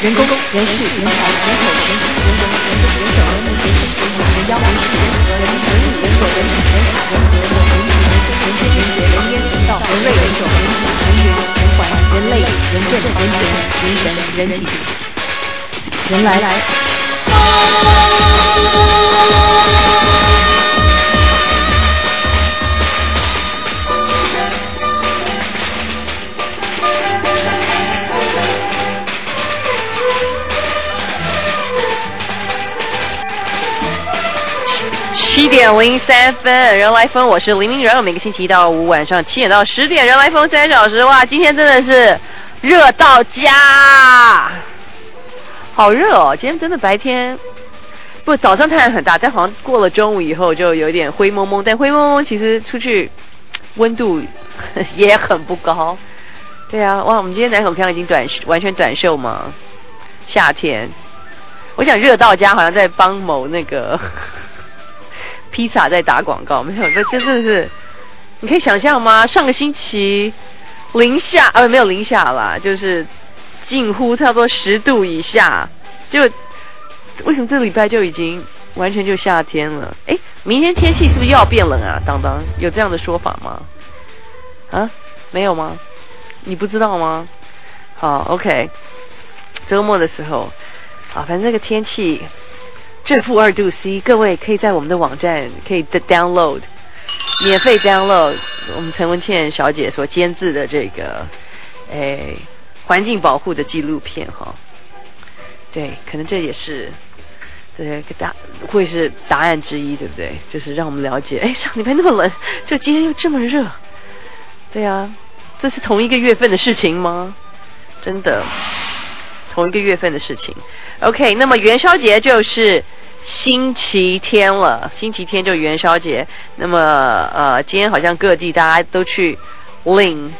人工、人事、人才、人口、人情、人文、人工、人手、人民、人事、人口、人妖、人事、人和、人民、人物、人所、人品、人才、人和、人情、人间、人杰、人烟、人道、人瑞、人种、人质、人缘、人环、人类、人政、人权、人神、人体，人来。7:03，人来疯，我是林明仁。每个星期一到五晚上7点到10点，人来疯3小时。哇，今天真的是热到家，好热哦！今天真的白天不早上太阳很大，但好像过了中午以后就有点灰蒙蒙。但灰蒙蒙其实出去温度也很不高。对啊，哇，我们今天南口腔已经完全短袖嘛，夏天。我想热到家好像在帮某那个披萨在打广告，没有，这真的是，你可以想象吗？上个星期零下，没有零下啦，就是近乎差不多10度以下，就为什么这礼拜就已经完全就夏天了？哎，明天天气是不是又要变冷啊？当当有这样的说法吗？啊，没有吗？你不知道吗？好 ，OK， 周末的时候，反正这个天气。正负2度C， 各位可以在我们的网站可以 download 免费 download 我们陈文茜小姐所监制的这个环境保护的纪录片哈。对，可能这也是这个会是答案之一，对不对？就是让我们了解，上礼拜那么冷，就今天又这么热。对啊，这是同一个月份的事情吗？真的。同一个月份的事情 ，OK。那么元宵节就是星期天了，星期天就元宵节。那么今天好像各地大家都去领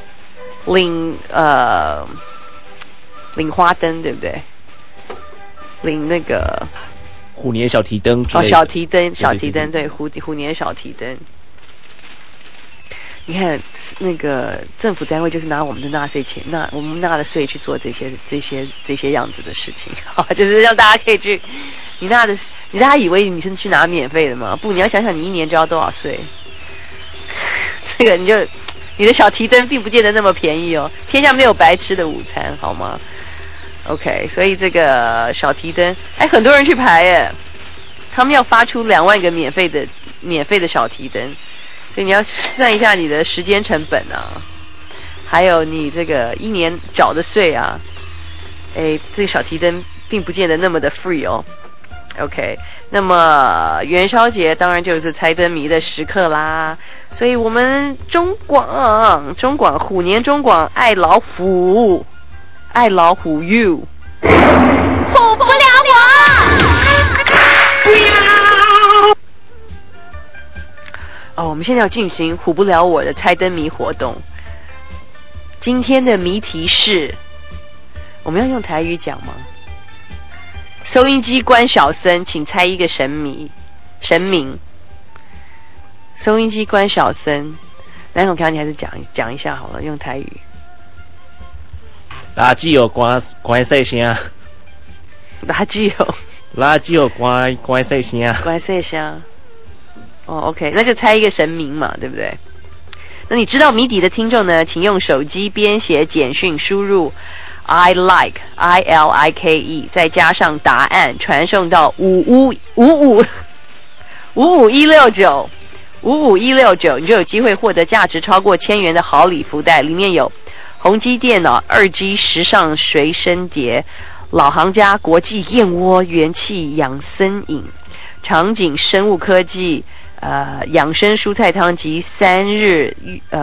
花灯，对不对？领那个虎年小提灯小提灯，对，虎年小提灯。你看，那个政府单位就是拿我们的纳税钱，我们纳的税去做这些样子的事情，就是让大家可以去，大家以为你是去拿免费的吗？不，你要想想你一年就要多少税。这个你的小提灯并不见得那么便宜哦，天下没有白吃的午餐，好吗 ？OK， 所以这个小提灯，很多人去排耶，他们要发出2万个免费的小提灯。所以你要算一下你的时间成本啊，还有你这个一年缴的税啊，这个小提灯并不见得那么的 free 哦。OK， 那么元宵节当然就是猜灯谜的时刻啦，所以我们中广虎年中广爱老虎 you， 唬不了我。我们现在要进行唬不了我的猜灯谜活动。今天的谜题是，我们要用台语讲吗？收音机关小声，请猜一个神明。收音机关小声，南孔强，你还是讲一下好了，用台语。 垃圾有关细声。 垃圾有关细声。 关细声。OK， 那就猜一个神明嘛，对不对？那你知道谜底的听众呢，请用手机编写简讯，输入 I like 再加上答案，传送到55169，你就有机会获得价值超过1000元的好礼福袋，里面有宏基电脑2G 时尚随身碟、老行家国际燕窝元气养生饮、长景生物科技养生蔬菜汤及3日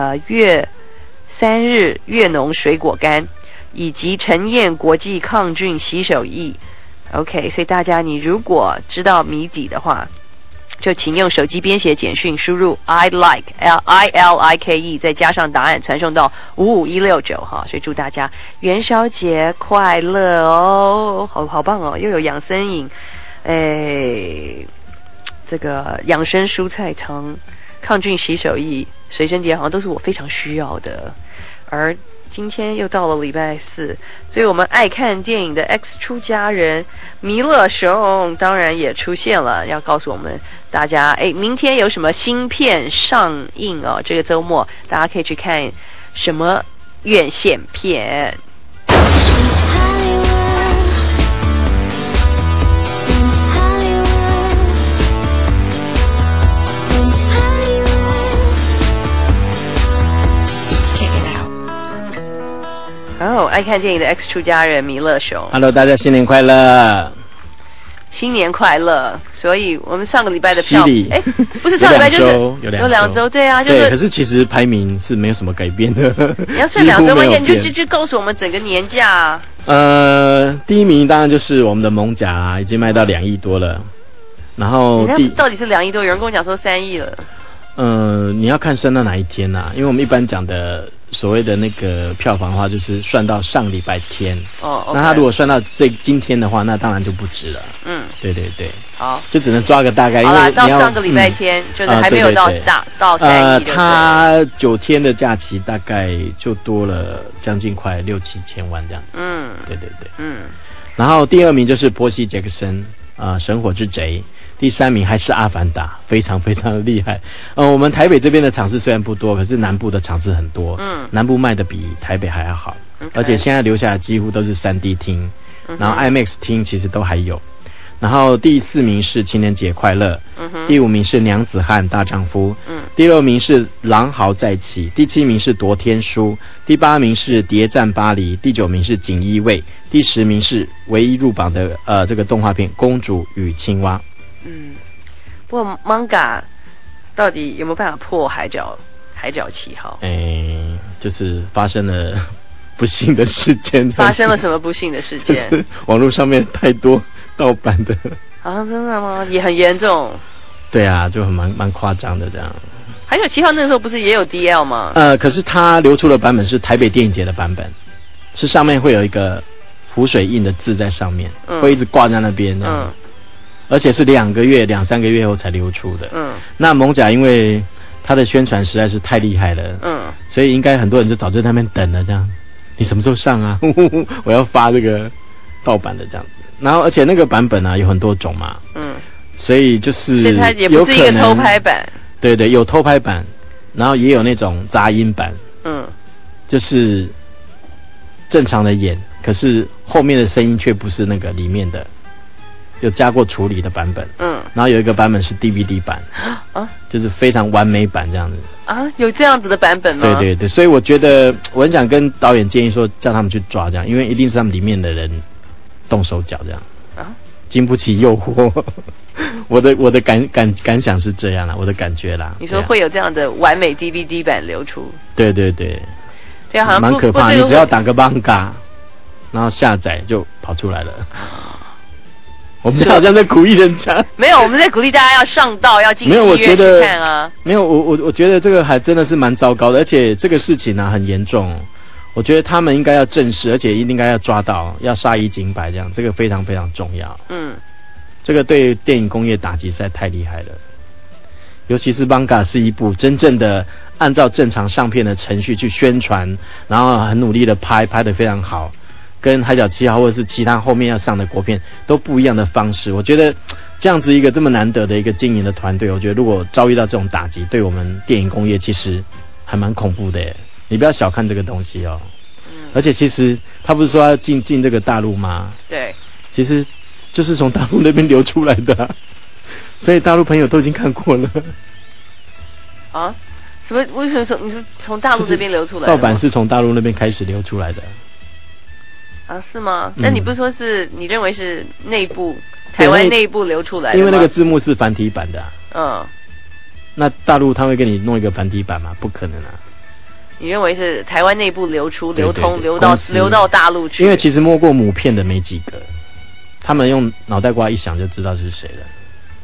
越农水果干，以及陈燕国际抗菌洗手液。OK， 所以大家你如果知道谜底的话，就请用手机编写简讯，输入 I like 再加上答案，传送到55169哈。所以祝大家元宵节快乐哦，好棒哦，又有养生饮，这个养生蔬菜汤、抗菌洗手液、随身碟，好像都是我非常需要的。而今天又到了礼拜四，所以我们爱看电影的 X 出家人弥勒熊当然也出现了，要告诉我们大家，明天有什么新片上映哦？这个周末大家可以去看什么院线片。爱看电影的 X 出家人弥勒熊 ，Hello， 大家新年快乐！ 新年快乐！所以我们上个礼拜的票，不是上个礼拜就是有两周，对啊，就是。 对，可是其实排名是没有什么改变的。 你要算2周吗？你就告诉我们整个年假。 第一名当然就是我们的艋舺，已经卖到2亿多了。然后到底是2亿多？有人跟我讲说3亿了。 你要看算到哪一天啊？因为我们一般讲的所谓的那个票房的话，就是算到上礼拜天。 哦， 那他如果算到今天的话，那当然就不值了。 嗯， 对对对。 好， 就只能抓个大概。 好啦，到上个礼拜天，就是还没有到3亿。 他9天的假期大概就多了将近快6-7千万这样。 嗯， 对对对。 嗯。 然后第2名就是波西·杰克森，神火之贼。第3名还是阿凡达，非常非常的厉害。我们台北这边的场次虽然不多，可是南部的场次很多。南部卖的比台北还要好。而且现在留下来几乎都是3D 厅，然后 IMAX 厅其实都还有。然后第4名是情人节快乐，第5名是娘子汉大丈夫，第6名是狼嚎再起，第7名是夺天书，第8名是谍战巴黎，第9名是锦衣卫，第10名是唯一入榜的这个动画片公主与青蛙。 不过 manga 到底有没有办法破海角七号？ 就是发生了不幸的事件。 发生了什么不幸的事件？ 就是网络上面太多盗版的。 啊，真的吗？也很严重。 对啊，就很蛮夸张的这样。 海角七号那个时候不是也有 DL 吗？ 可是它流出的版本是台北电影节的版本，是上面会有一个浮水印的字在上面，会一直挂在那边。而且是2-3个月后才流出的。那艋舺因为它的宣传实在是太厉害了，所以应该很多人就早就在那边等了，这样你什么时候上啊？我要发这个盗版的这样子。然后而且那个版本啊有很多种嘛，所以就是所以它也不是一个偷拍版。 对对，有偷拍版，然后也有那种杂音版，就是正常的演，可是后面的声音却不是那个里面的。有加过处理的版本，然后有一个版本是 DVD 版，就是非常完美版这样子。 有这样子的版本吗？ 对对对，所以我觉得我很想跟导演建议说，叫他们去抓这样，因为一定是他们里面的人动手脚这样，经不起诱惑。我的感想是这样啦，我的感觉啦。 你说会有这样的完美 DVD 版流出？ 对对对， 这样好像蛮可怕。你只要打个 manga， 然后下载就跑出来了。我们好像在鼓励人家， 没有，我们在鼓励大家要上道，要进戏院去看啊。 没有，我觉得这个还真的是蛮糟糕的，而且这个事情呢很严重。我觉得他们应该要正视，而且应该要抓到，要杀一儆百，这样这个非常非常重要。这个对电影工业打击实在太厉害了。尤其是 manga 是一部真正的按照正常上片的程序去宣传，然后很努力的拍得非常好。跟海角七号或者是其他后面要上的国片都不一样的方式，我觉得这样子一个这么难得的一个经营的团队，我觉得如果遭遇到这种打击，对我们电影工业其实还蛮恐怖的耶。你不要小看这个东西哦。而且其实他不是说要进这个大陆吗？ 对。 其实就是从大陆那边流出来的，所以大陆朋友都已经看过了。 什么？为什么你说从大陆这边流出来的？ 盗版是从大陆那边开始流出来的。 是吗？那你不是说是你认为是台湾内部流出来的吗？ 因为那个字幕是繁体版的。那大陆他会给你弄一个繁体版吗？不可能啊。 你认为是台湾内部流出、流通、流到大陆去？ 因为其实摸过母片的没几个，他们用脑袋瓜一想就知道是谁了。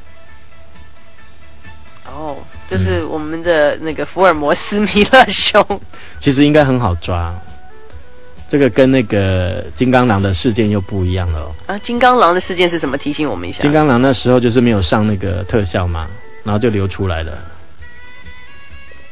就是我们的那个福尔摩斯弥勒熊。 其实应该很好抓。这个跟那个金刚狼的事件又不一样了金刚狼的事件是什么？提醒我们一下。 金刚狼那时候就是没有上那个特效嘛，然后就流出来了。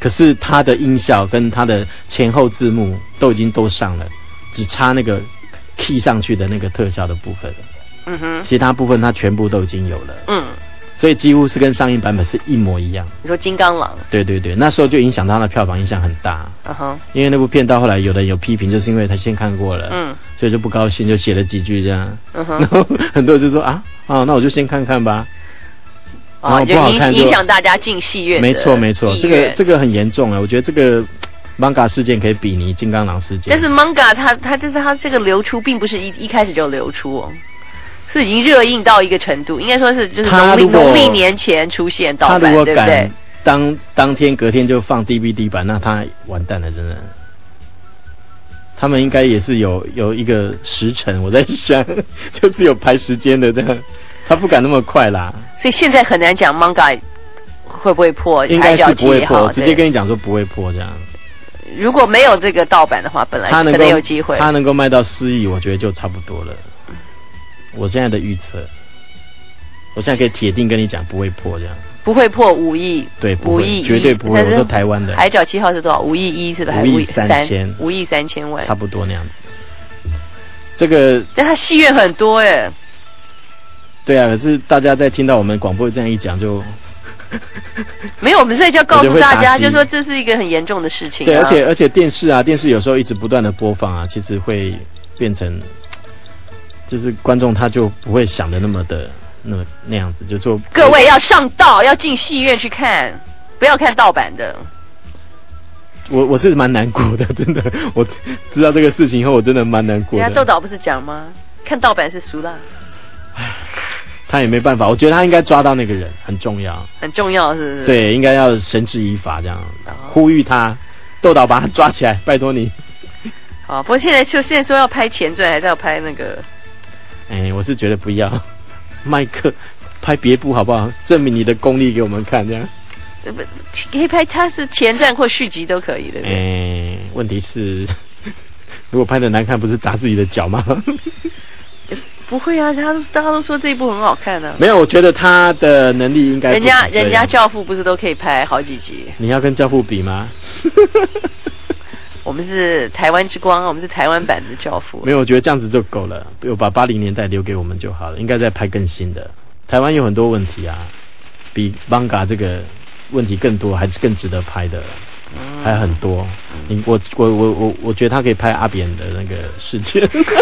可是它的音效跟它的前后字幕都已经都上了，只差那个 key 上去的那个特效的部分了。 嗯哼， 其他部分它全部都已经有了。 嗯， 所以几乎是跟上映版本是一模一样。 你说金刚狼？对对对，那时候就影响到它的票房影响很大。 嗯哼， 因为那部片到后来有人有批评，就是因为他先看过了，所以就不高兴，就写了几句这样。嗯哼，然后很多人就说那我就先看看吧。然后不好看就影响大家进戏院。 没错，这个很严重啊！我觉得这个 manga 事件可以比拟金刚狼事件。 但是 manga 它这个流出并不是一开始就流出哦。是已经热映到一个程度，应该说是就是农历年前出现盗版，对不对？他如果敢当天隔天就放 DVD 版，那他完蛋了，真的。他们应该也是有一个时辰，我在想，就是有排时间的这样，他不敢那么快啦。 所以现在很难讲 manga 会不会破， 应该是不会破，直接跟你讲说不会破这样。 如果没有这个盗版的话，本来可能有机会， 他能够卖到4亿，我觉得就差不多了。我现在的预测，我现在可以铁定跟你讲不会破这样， 不会破5亿， 对，5亿绝对不会。我说台湾的海角7号是多少？5亿1是吧 ？5亿3千 ，5亿3千万， 差不多那样子。这个， 但他戏院很多耶。 对啊，可是大家在听到我们广播这样一讲就没有，我们现在就要告诉大家，就说这是一个很严重的事情。 对，而且电视有时候一直不断的播放啊，其实会变成。就是观众他就不会想的那么的那样子，就做各位要上道，要进戏院去看，不要看盗版的。 我是蛮难过的，真的，我知道这个事情以后，我真的蛮难过的。 人家窦导不是讲吗？看盗版是俗啦。 他也没办法，我觉得他应该抓到那个人很重要， 很重要是不是？ 对，应该要绳之以法这样，呼吁他，窦导把他抓起来，拜托你。 好，不过现在说要拍前传，还是要拍那个？ 我是觉得不要，麦克拍别部好不好？证明你的功力给我们看，这样。 可以拍，他是前传或续集都可以的。 问题是，如果拍的难看，不是砸自己的脚吗？ 不会啊，大家都说这一部很好看啊。 没有，我觉得他的能力应该。人家教父不是都可以拍好几集？ 你要跟教父比吗？ 我们是台湾之光，我们是台湾版的教父。 没有，我觉得这样子就够了，我把80年代留给我们就好了，应该再拍更新的。台湾有很多问题啊，比 manga 这个问题更多，还是更值得拍的，还很多。我觉得他可以拍阿扁的那个事件。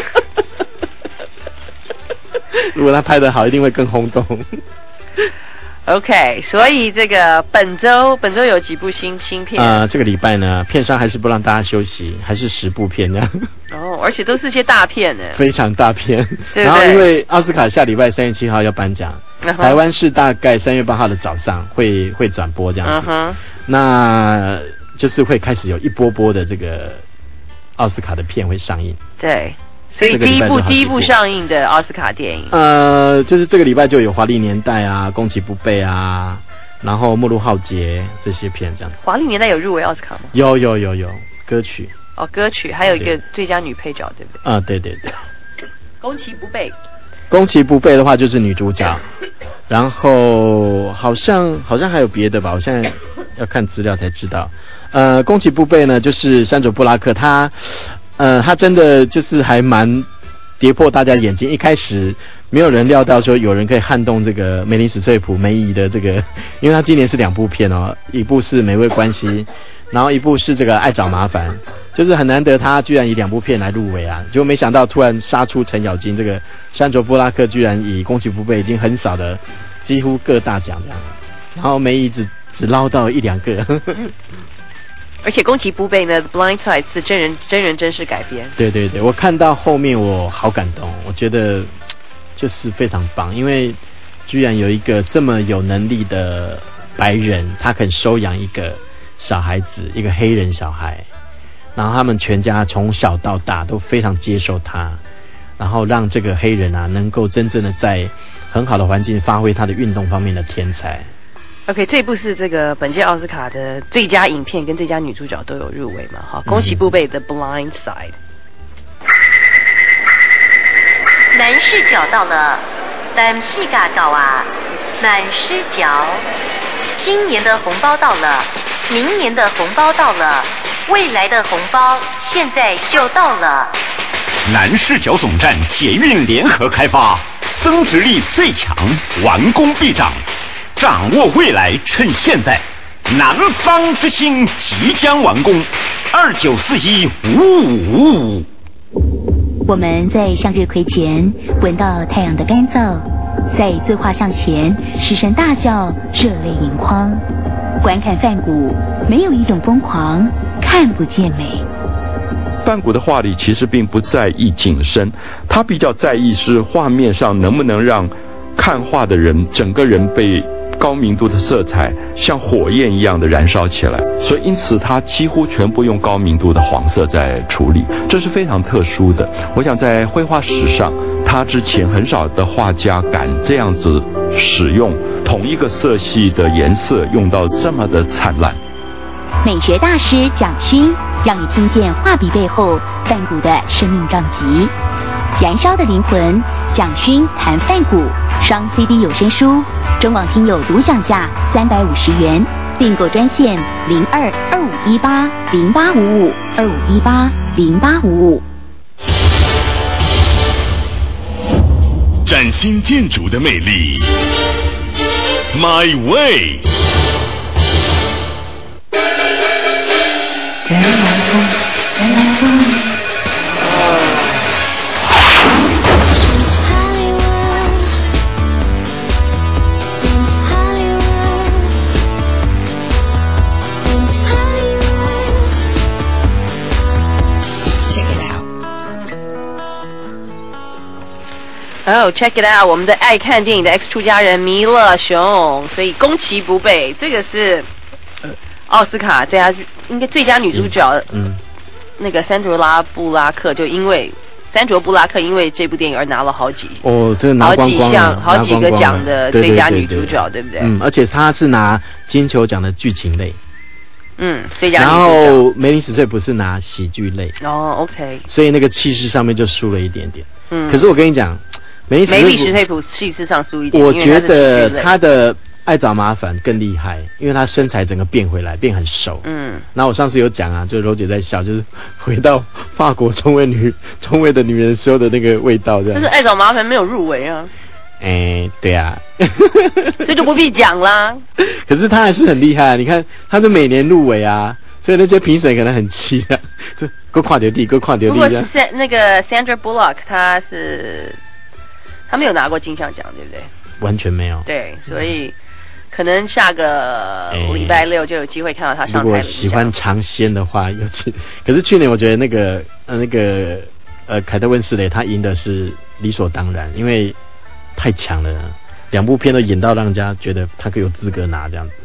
如果他拍得好，一定会更轰动。 OK， 所以这个本周有几部新片？ 这个礼拜呢，片商还是不让大家休息，还是10部片这样。 而且都是些大片呢， 非常大片。 对对， 然后因为奥斯卡下礼拜3月7号要颁奖，台湾是大概3月8号的早上会转播这样子。那就是会开始有一波的这个奥斯卡的片会上映。 对。所以第一部上映的奥斯卡电影， 就是这个礼拜就有《华丽年代》啊，《攻其不备》啊，然后《末路浩劫》这些片这样子。 《华丽年代》有入围奥斯卡吗？ 有歌曲。 歌曲还有一个最佳女配角，对不对？对。 攻其不备。 攻其不备的话就是女主角，然后好像还有别的吧，我现在要看资料才知道。攻其不备呢，就是山卓布拉克他真的就是还蛮跌破大家眼睛。一开始没有人料到说有人可以撼动这个梅林史翠普梅姨的这个，因为他今年是2部片哦，一部是美味关系，然后一部是这个爱找麻烦，就是很难得他居然以2部片来入围啊，结果没想到突然杀出程咬金，这个山卓布拉克居然以攻其不备已经横扫了几乎各大奖这样，然后梅姨只捞到1-2个。 而且攻其不备呢 Blind Side 是真人真事改编。 对，我看到后面我好感动，我觉得就是非常棒，因为居然有一个这么有能力的白人，他肯收养一个小孩子，一个黑人小孩，然后他们全家从小到大都非常接受他，然后让这个黑人能够真正的在很好的环境发挥他的运动方面的天才。 OK， 这部是这个本届奥斯卡的最佳影片跟最佳女主角都有入围嘛？好，攻其不备的 Blind Side。男视角到了，男视角到啊，男视角。今年的红包到了， 明年的红包到了，未来的红包现在就到了。 南市角总站捷运联合开发，增值力最强，完工必涨，掌握未来，趁现在。南方之星即将完工，29415555。 我们在向日葵前闻到太阳的干燥，在字画像前失声大叫，热泪盈眶。观看梵谷，没有一种疯狂看不见美。 梵谷的画里其实并不在意景深，他比较在意是画面上能不能让看画的人整个人被高明度的色彩像火焰一样的燃烧起来，所以因此他几乎全部用高明度的黄色在处理，这是非常特殊的。我想在绘画史上，他之前很少的画家敢这样子使用同一个色系的颜色用到这么的灿烂。 美学大师蒋勋让你听见画笔背后梵谷的生命撞击。燃烧的灵魂，蒋勋谈梵谷，双 CD 有声书，中网听友独享价350元，订购专线02-2518-0855，2518-0855。 崭新建筑的魅力 ，My Way。人来疯，人来疯。 check it out， 我们的爱看电影的 X 出家人弥勒熊，所以攻其不备，这个是奥斯卡最佳应该最佳女主角，那个珊卓拉布拉克就因为珊卓布拉克因为这部电影而拿了好几这个拿光光好几个奖的最佳女主角，对不对？ 而且她是拿金球奖的剧情类。 最佳女主角。 然后梅琳史翠普是拿喜剧类。 OK。 所以那个气势上面就输了一点点。可是我跟你讲，梅琳史翠普气势上输一点， 我觉得她的爱找麻烦更厉害，因为她身材整个变回来，变很瘦。然后我上次有讲啊，就柔姐在笑，就是回到法国中卫的女人时候的那个味道这样。 但是爱找麻烦没有入围啊。 对啊， 这就不必讲啦。 可是他还是很厉害啊！你看，他是每年入围啊，所以那些评审可能很气啊，就给我跨丢地，给我跨丢地。 不过是那个 Sandra Bullock， 他没有拿过金像奖，对不对？ 完全没有。 对，所以可能下个礼拜六就有机会看到他上台。 如果喜欢尝鲜的话，可是去年我觉得那个凯特温斯雷他赢的是理所当然，因为太强了，两部片都演到让人家觉得他可以有资格拿这样子。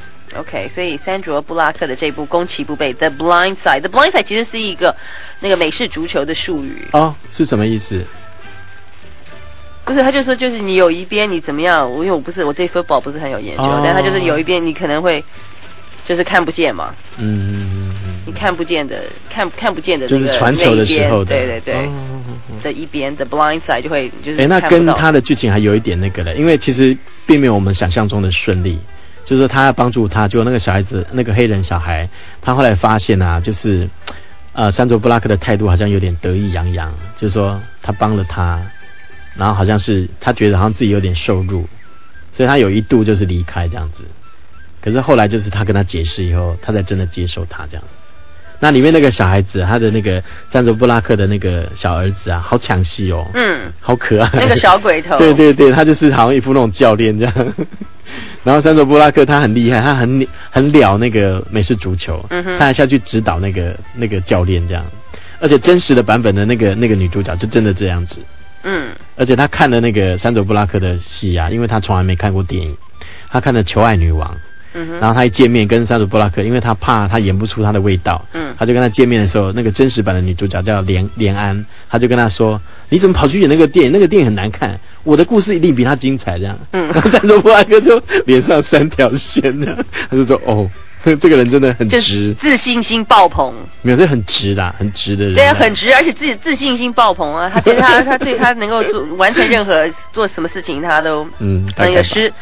OK， 所以珊卓布拉克的这部攻其不备 The Blind Side，The Blind Side 其实是一个那个美式足球的术语。 是什么意思？ 不是，他就说就是你有一边你怎么样，因为我对 football 不是很有研究，但他就是有一边你可能会就是看不见嘛。你看不见的看不见的这个就是传球的时候的， 对这一边的 blind side 就会就是那跟他的剧情还有一点那个了，因为其实并没有我们想象中的顺利，就是说他要帮助他，就那个小孩子那个黑人小孩，他后来发现啊，就是珊卓布拉克的态度好像有点得意洋洋，就是说他帮了他，然后好像是他觉得好像自己有点受辱，所以他有一度就是离开这样子。可是后来就是他跟他解释以后，他才真的接受他这样。那里面那个小孩子，他的那个珊卓布拉克的那个小儿子啊，好抢戏哦，好可爱， 那个小鬼头， 对，他就是好像一副那种教练这样。然后珊卓布拉克他很厉害，他很了那个美式足球，他还下去指导那个教练这样。而且真实的版本的那个女主角就真的这样子，而且他看了那个珊卓布拉克的戏啊，因为他从来没看过电影，他看了《求爱女王》。然后他一见面跟珊卓布拉克，因为他怕他演不出他的味道，他就跟他见面的时候，那个真实版的女主角叫连安，他就跟他说：“你怎么跑去演那个电影？那个电影很难看，我的故事一定比他精彩。”这样，然后珊卓布拉克就脸上3条线的，他就说：“这个人真的很直， 自信心爆棚。”没有， 这很直的，很直的人。 对啊，很直，而且自信心爆棚啊！他对他能够完成任何做什么事情，他都那个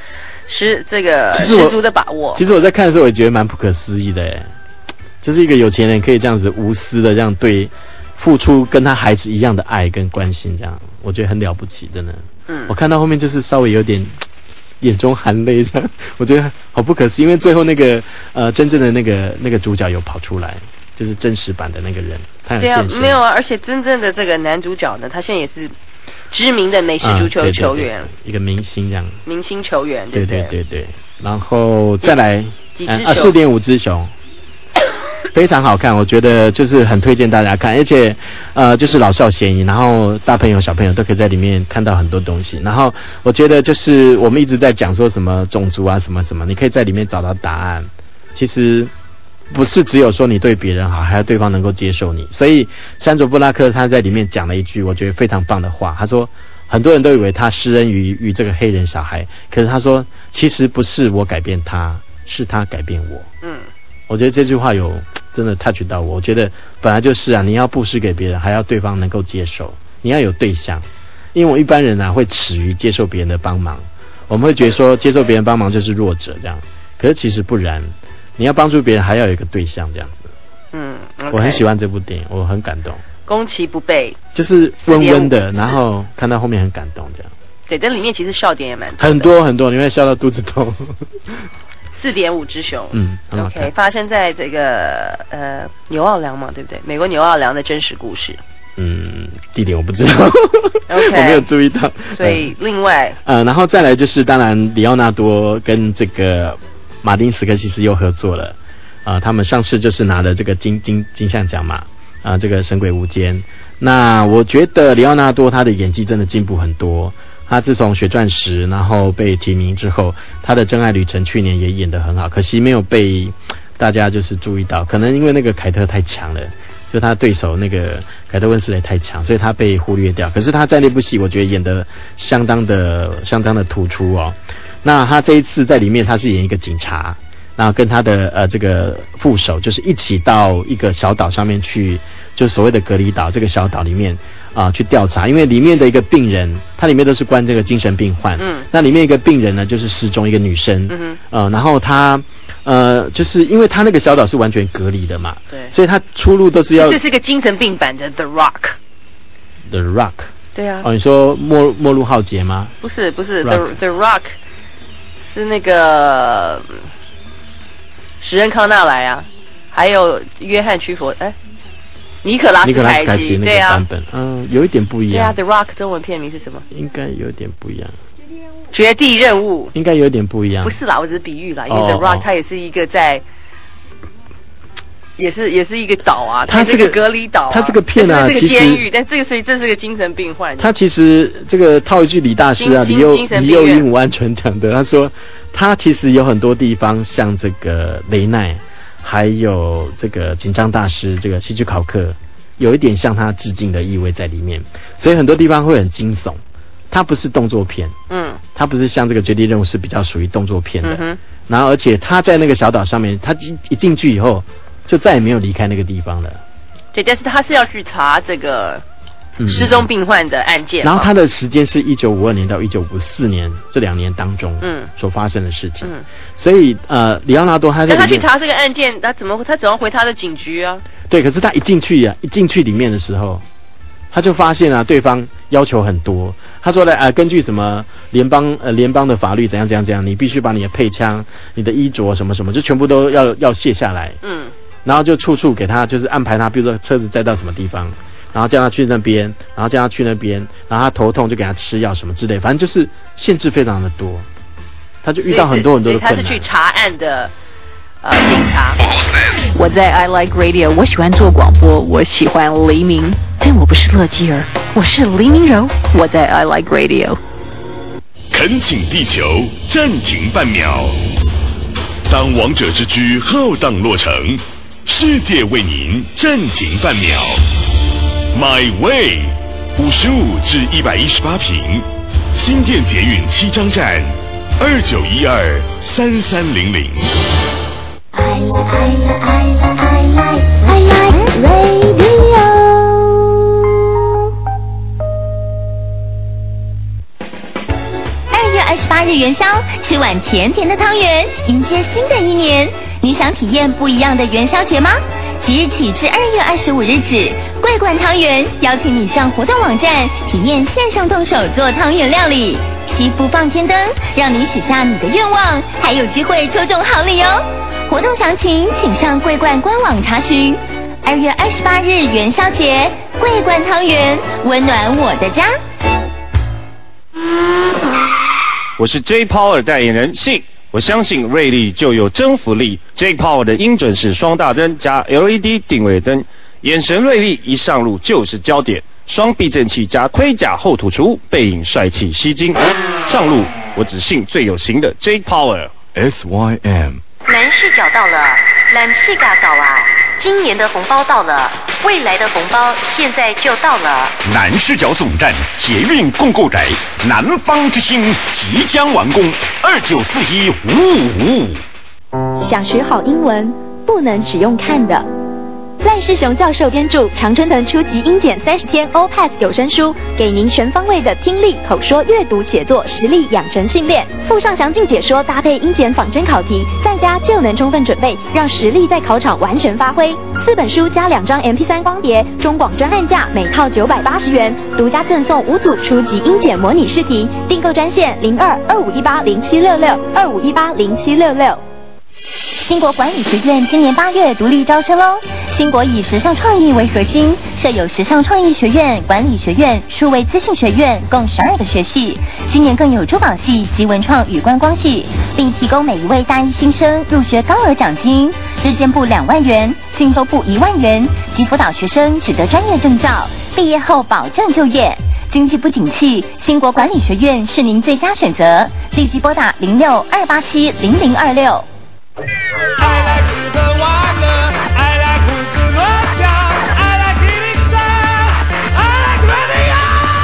这个十足的把握。 其实我在看的时候，我觉得蛮不可思议的哎，就是一个有钱人可以这样子无私的这样对付出跟他孩子一样的爱跟关心，这样我觉得很了不起，真的。我看到后面就是稍微有点眼中含泪这样，我觉得好不可思议，因为最后那个真正的那个主角有跑出来，就是真实版的那个人，他有现身。 没有啊，而且真正的这个男主角呢，他现在也是知名的美式足球球员， 一个明星这样。 明星球员，对不对？ 对。然后再来 4.5 只熊。非常好看，我觉得就是很推荐大家看，而且就是老少咸宜，然后大朋友小朋友都可以在里面看到很多东西。然后我觉得就是我们一直在讲说什么种族啊什么什么，你可以在里面找到答案。其实不是只有说你对别人好，还要对方能够接受你。所以山卓布拉克他在里面讲了一句我觉得非常棒的话，他说很多人都以为他施恩于这个黑人小孩，可是他说其实不是我改变他，是他改变我。我觉得这句话有真的 touch 到我。我觉得本来就是啊，你要布施给别人，还要对方能够接受，你要有对象。因为我一般人啊会耻于接受别人的帮忙，我们会觉得说接受别人帮忙就是弱者这样，可是其实不然，你要帮助别人还要有一个对象这样子。 okay. 我很喜欢这部电影，我很感动。 攻其不备， 就是温温的，然后看到后面很感动这样。 对，但里面其实笑点也蛮多的， 很多很多，你会笑到肚子痛。 4.5只熊很好看。 OK， 发生在这个纽奥良嘛，对不对？美国纽奥良的真实故事。 地点我不知道 ，okay, 我没有注意到。 所以另外然后再来就是当然里奥纳多跟这个马丁斯科西斯又合作了他们上次就是拿了这个金像奖嘛这个神鬼无间。那我觉得里奥纳多他的演技真的进步很多。他自从血钻石然后被提名之后，他的真爱旅程去年也演得很好，可惜没有被大家就是注意到，可能因为那个凯特太强了，就他对手那个凯特温斯莱太强，所以他被忽略掉。可是他在那部戏我觉得演得相当的突出哦。那他这一次在里面他是演一个警察，然后跟他的这个副手就是一起到一个小岛上面去，就所谓的隔离岛这个小岛里面去调查，因为里面的一个病人，它里面都是关这个精神病患。那里面一个病人呢，就是失踪一个女生。然后她就是因为她那个小岛是完全隔离的嘛， 对， 所以她出入都是要。 这是个精神病版的 The Rock。The Rock。 对啊。 你说末路浩劫吗？ 不是 The Rock 是那个史恩康纳莱啊，还有约翰屈佛尼可拉斯凯奇那个版本，有一点不一样。 对啊 ，The Rock 中文片名是什么？ 应该有点不一样。 绝地任务应该有点不一样。 不是啦，我只是比喻啦，因为 The Rock 它也是一个在，也是一个岛啊，它这个隔离岛， 它这个片啊， 这个监狱，但这是个精神病患。 他其实这个套一句李大师啊，李幼鹦鹉鹌鹑讲的，他说他其实有很多地方像这个雷奈。还有这个紧张大师这个希区考克有一点向他致敬的意味在里面，所以很多地方会很惊悚。它不是动作片，它不是像这个绝地任务是比较属于动作片的。然后而且他在那个小岛上面，他一进去以后就再也没有离开那个地方了。 对，但是他是要去查这个失踪病患的案件。 然后他的时间是1952年到1954年这2年当中所发生的事情。所以里奥纳多他去查这个案件，他怎么回他的警局啊？ 对，可是他一进去里面的时候，他就发现对方要求很多。他说根据什么联邦的法律怎样，你必须把你的配枪、你的衣着什么什么，就全部都要卸下来。然后就处处给他就是安排他，比如说车子载到什么地方。然后叫他去那边，然后叫他去那边，然后他头痛就给他吃药什么之类，反正就是限制非常的多，他就遇到很多的困难。 他是去查案的警察。我在 I Like Radio， 我喜欢做广播，我喜欢黎明，但我不是乐基儿，我是黎明柔。我在 I Like Radio。 恳请地球暂停半秒，当王者之居浩荡落成，世界为您暂停半秒。My Way 55至118平，新店捷运7张站，29123300。 I like radio。哎 28日元宵，吃碗甜甜的汤圆，迎接新的一年。你想体验不一样的元宵节吗？即日起至2月25日止，桂冠汤圆邀请你上活动网站体验线上动手做汤圆料理，惜福放天灯，让你许下你的愿望，还有机会抽中好礼哦！活动详情请上桂冠官网查询。2月28日元宵节，桂冠汤圆温暖我的家。 我是 J Power 代言人信，我相信锐利就有征服力。J Power 的音准是双大灯加 LED 定位灯，眼神锐利，一上路就是焦点。双避震器加盔甲后突出，背影帅气吸睛。上路我只信最有型的 J Power。 SYM 男视角到了，男视角到啊！今年的红包到了，未来的红包现在就到了。 南视角总站捷运共购宅，南方之星即将完工，29415555。 想学好英文，不能只用看的。赖世雄教授编著《常春藤初级英检30天 OPAS 有声书》，给您全方位的听力、口说、阅读、写作实力养成训练，附上详尽解说，搭配英检仿真考题，在家就能充分准备，让实力在考场完全发挥。4本书加2张 MP3 光碟，中广专案价每套980元，独家赠送5组初级英检模拟试题，订购专线02-2518-0766，2518-0766。新国管理学院今年8月独立招生喽！新国以时尚创意为核心，设有时尚创意学院、管理学院、数位资讯学院，共12个学系。今年更有珠宝系及文创与观光系，并提供每一位大一新生入学高额奖金，日间部2万元，进修部1万元，及辅导学生取得专业证照，毕业后保证就业。经济不景气，新国管理学院是您最佳选择，立即拨打06-287-0026。 I like 吃喝玩乐 I like 胡思乱想 I like eating sad I like radio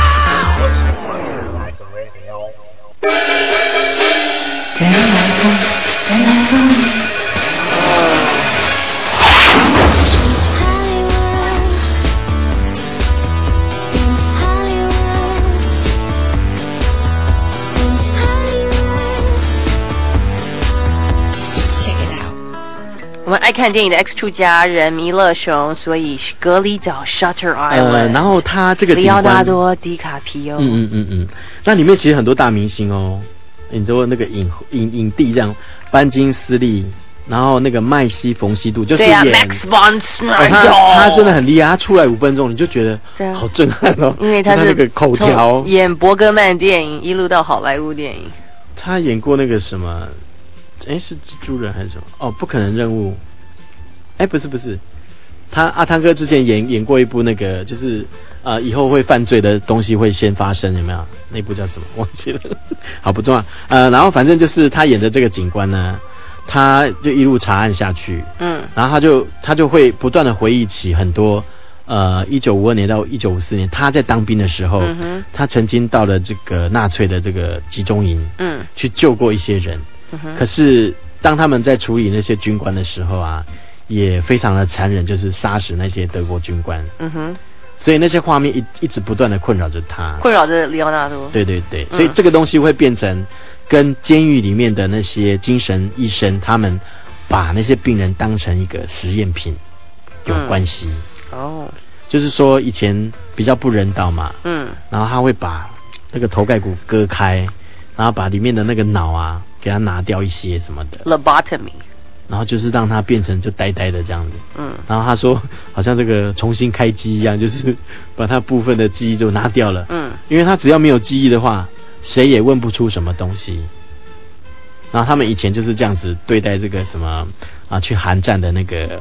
人来疯人来疯我们爱看电影的 X 出家人弥勒熊，所以是隔离岛 Shutter Island。 然后他这个里奥纳多·迪卡皮欧。 那里面其实很多大明星哦，很多那个影帝这样，班金斯利，然后那个麦西·冯西度就是演对啊 Max von Sydow， 他真的很厉害，他出来5分钟你就觉得好震撼哦， 因为他是那个口条， 演伯格曼电影一路到好莱坞电影。 他演过那个什么？是蜘蛛人还是什么？哦，不可能任务。不是，他阿汤哥之前演过一部那个，就是以后会犯罪的东西会先发生，有没有？那部叫什么？忘记了，好不重要。然后反正就是他演的这个警官呢，他就一路查案下去，然后他就会不断的回忆起很多1952年到1954年他在当兵的时候，他曾经到了这个纳粹的这个集中营，去救过一些人。可是当他们在处理那些军官的时候啊，也非常的残忍，就是杀死那些德国军官。所以那些画面一直不断的困扰着他， 困扰着里奥纳多。 对，所以这个东西会变成跟监狱里面的那些精神医生，他们把那些病人当成一个实验品有关系。就是说以前比较不人道嘛，然后他会把那个头盖骨割开，然后把里面的那个脑啊给他拿掉一些什么的 lobotomy， 然后就是让他变成就呆呆的这样子。然后他说好像这个重新开机一样，就是把他部分的记忆就拿掉了。因为他只要没有记忆的话，谁也问不出什么东西。然后他们以前就是这样子对待这个什么去韩战的那个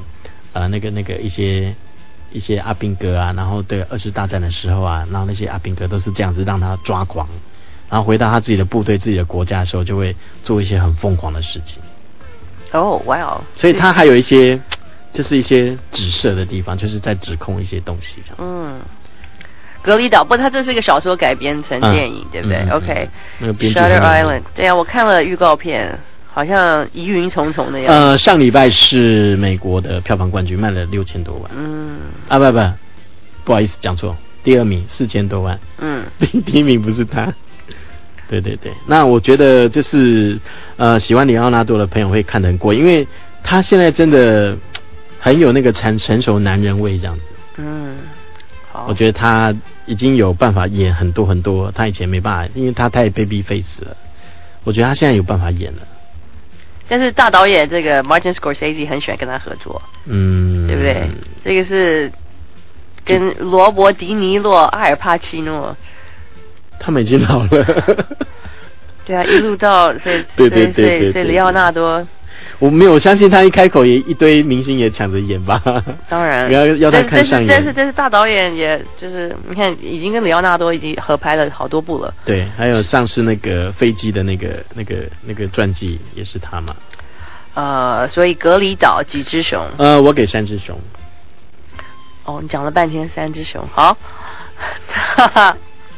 一些阿兵哥啊，然后对2次大战的时候啊，然后那些阿兵哥都是这样子让他抓狂。然后回到他自己的部队、自己的国家的时候，就会做一些很疯狂的事情。 哇！ 所以他还有一些，就是一些指涉的地方，就是在指控一些东西这样。 隔离岛，不过他这是一个小说改编成电影，对不对？OK， 那个编剧 Shutter Island， 对啊，我看了预告片，好像疑云重重的样子。 上礼拜是美国的票房冠军，卖了6000多万。不好意思讲错，第2名4000多万。第一名不是他。 对对对，那我觉得就是喜欢里奥纳多的朋友会看得很过瘾，因为他现在真的很有那个成熟男人味这样子。 好， 我觉得他已经有办法演很多很多他以前没办法，因为他太 baby face 了。我觉得他现在有办法演了。 但是大导演这个 Martin Scorsese 很喜欢跟他合作，对不对？这个是跟罗伯·迪尼洛、阿尔帕奇诺。 他们已经老了。 对啊，一路到所以里奥纳多， 我没有相信他一开口也一堆明星也抢着演吧。 当然， 要他看上眼。 但是大导演也就是你看，已经跟里奥纳多已经合拍了好多部了。 对，还有上次那个飞机的那个传记也是他嘛。 所以隔离岛几只熊？ 我给3只熊。 哦，你讲了半天3只熊，好。哈哈。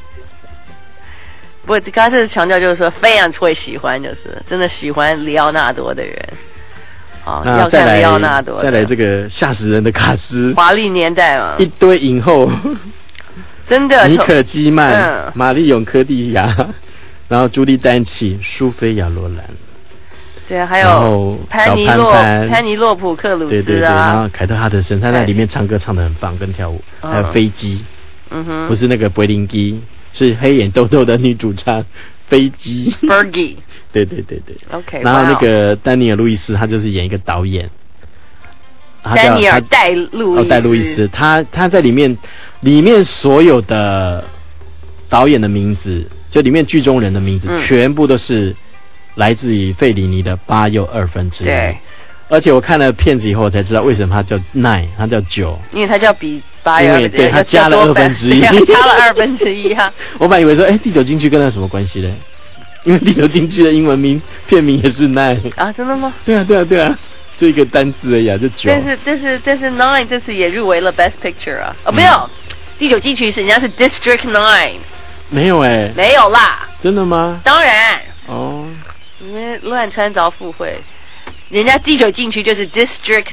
不过刚才强调就是说非常会喜欢，就是真的喜欢里奥纳多的人。要看里奥纳多。 再来这个吓死人的卡斯， 华丽年代嘛， 一堆影后， 真的。 妮可基曼、玛丽永科蒂亚，然后朱莉丹契、苏菲亚罗兰。 对啊，还有潘尼洛普克鲁兹啊， 对，然后凯特哈德森，他在里面唱歌唱得很棒，跟跳舞，还有飞机，不是那个柏林机。是黑眼豆豆的女主唱飞机 Fergie。 对 OK。 然后那个丹尼尔路易斯他就是演一个导演， 丹尼尔戴路易斯， 他在里面所有的导演的名字，就里面剧中人的名字，全部都是来自于费里尼的8又1/2。 对， 而且我看了片子以后才知道为什么他叫9，他叫9， 因为他叫比8又2， 对，他加了1/2， 加了1/2啊。 我本来以为说，第9禁区跟他什么关系呢？因为第9禁区的英文片名也是9 啊，真的吗？ 对啊，就一个单字而已啊，就9。 但是9这次也入围了 Best Picture 啊，没有，第9禁区是人家是 District 9。 没有没有啦。 真的吗？ 当然。 你们乱穿凿附会。人家第9禁区就是 District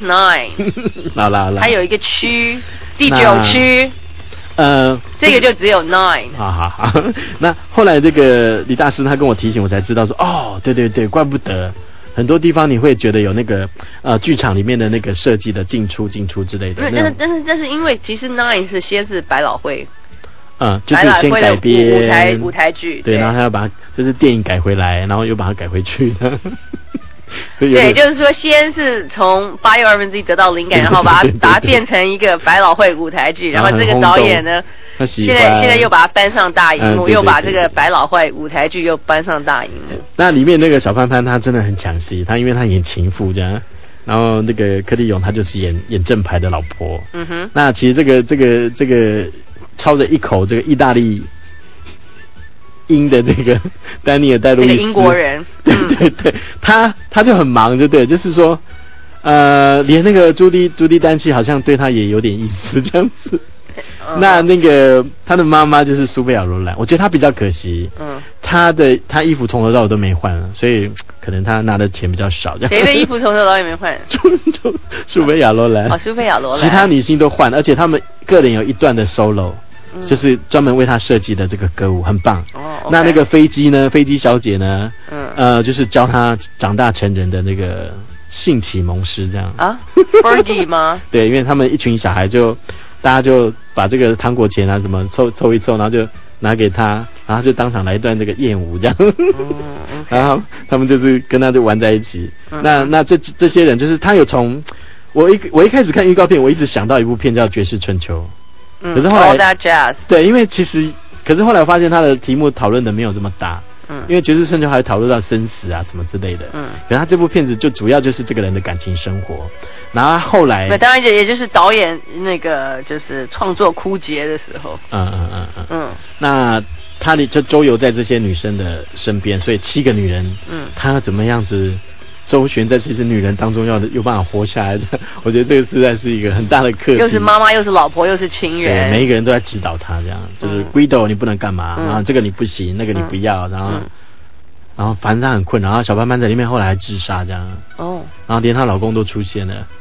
9。 好啦， 还有一个区，第9区。这个就只有9。 好。那后来这个李大师他跟我提醒，我才知道说，对，怪不得很多地方你会觉得有那个剧场里面的那个设计的进出之类的。 但是因为其实9是先是百老汇。 就是先改编舞台剧。 对，然后他要把就是电影改回来，然后又把它改回去的。 对，就是说先是从8又1/2得到灵感，然后把它变成一个百老汇舞台剧，然后这个导演呢，现在又把它搬上大荧幕，又把这个百老汇舞台剧又搬上大荧幕。 那里面那个小潘潘他真的很抢戏，他因为他演情妇这样，然后那个柯蒂勇他就是演正牌的老婆。那其实这个操着一口这个意大利英的这个丹尼尔戴路易斯， 英国人， 对，他就很忙，对不对？就是说，连那个朱迪丹契好像对他也有点意思这样子。那个他的妈妈就是苏菲亚罗兰，我觉得他比较可惜，他衣服从头到尾都没换了，所以可能他拿的钱比较少。 谁的衣服从头到尾没换？ 苏菲亚罗兰。 苏菲亚罗兰。 其他女星都换，而且他们个人有一段的 solo。就是专门为他设计的这个歌舞很棒。那个飞机呢？飞机小姐呢？就是教他长大成人的那个性启蒙师这样。 Fergie 吗？ 对，因为他们一群小孩大家就把这个糖果钱啊什么凑一凑，然后就拿给他，然后就当场来一段这个艳舞这样。然后他们就是跟他就玩在一起。那这些人就是他有从我一开始看预告片，我一直想到一部片叫《绝世春秋》。可是后来 All That Jazz。 对，因为可是后来我发现他的题目讨论的没有这么大。因为《绝世春秋》还讨论到生死啊什么之类的。可是他这部片子就主要就是这个人的感情生活。然后后来当然也就是导演那个就是创作枯竭的时候。 那他就周游在这些女生的身边，所以7个女人，他要怎么样子周旋在这些女人当中，要有办法活下来的，我觉得这个实在是一个很大的课题。 又是妈妈，又是老婆，又是情人， 对，每一个人都在指导他，这样就是 Guido 你不能干嘛，然后这个你不行，那个你不要，然后反正他很困，然后小潘潘在里面后来还自杀这样。然后连她老公都出现了。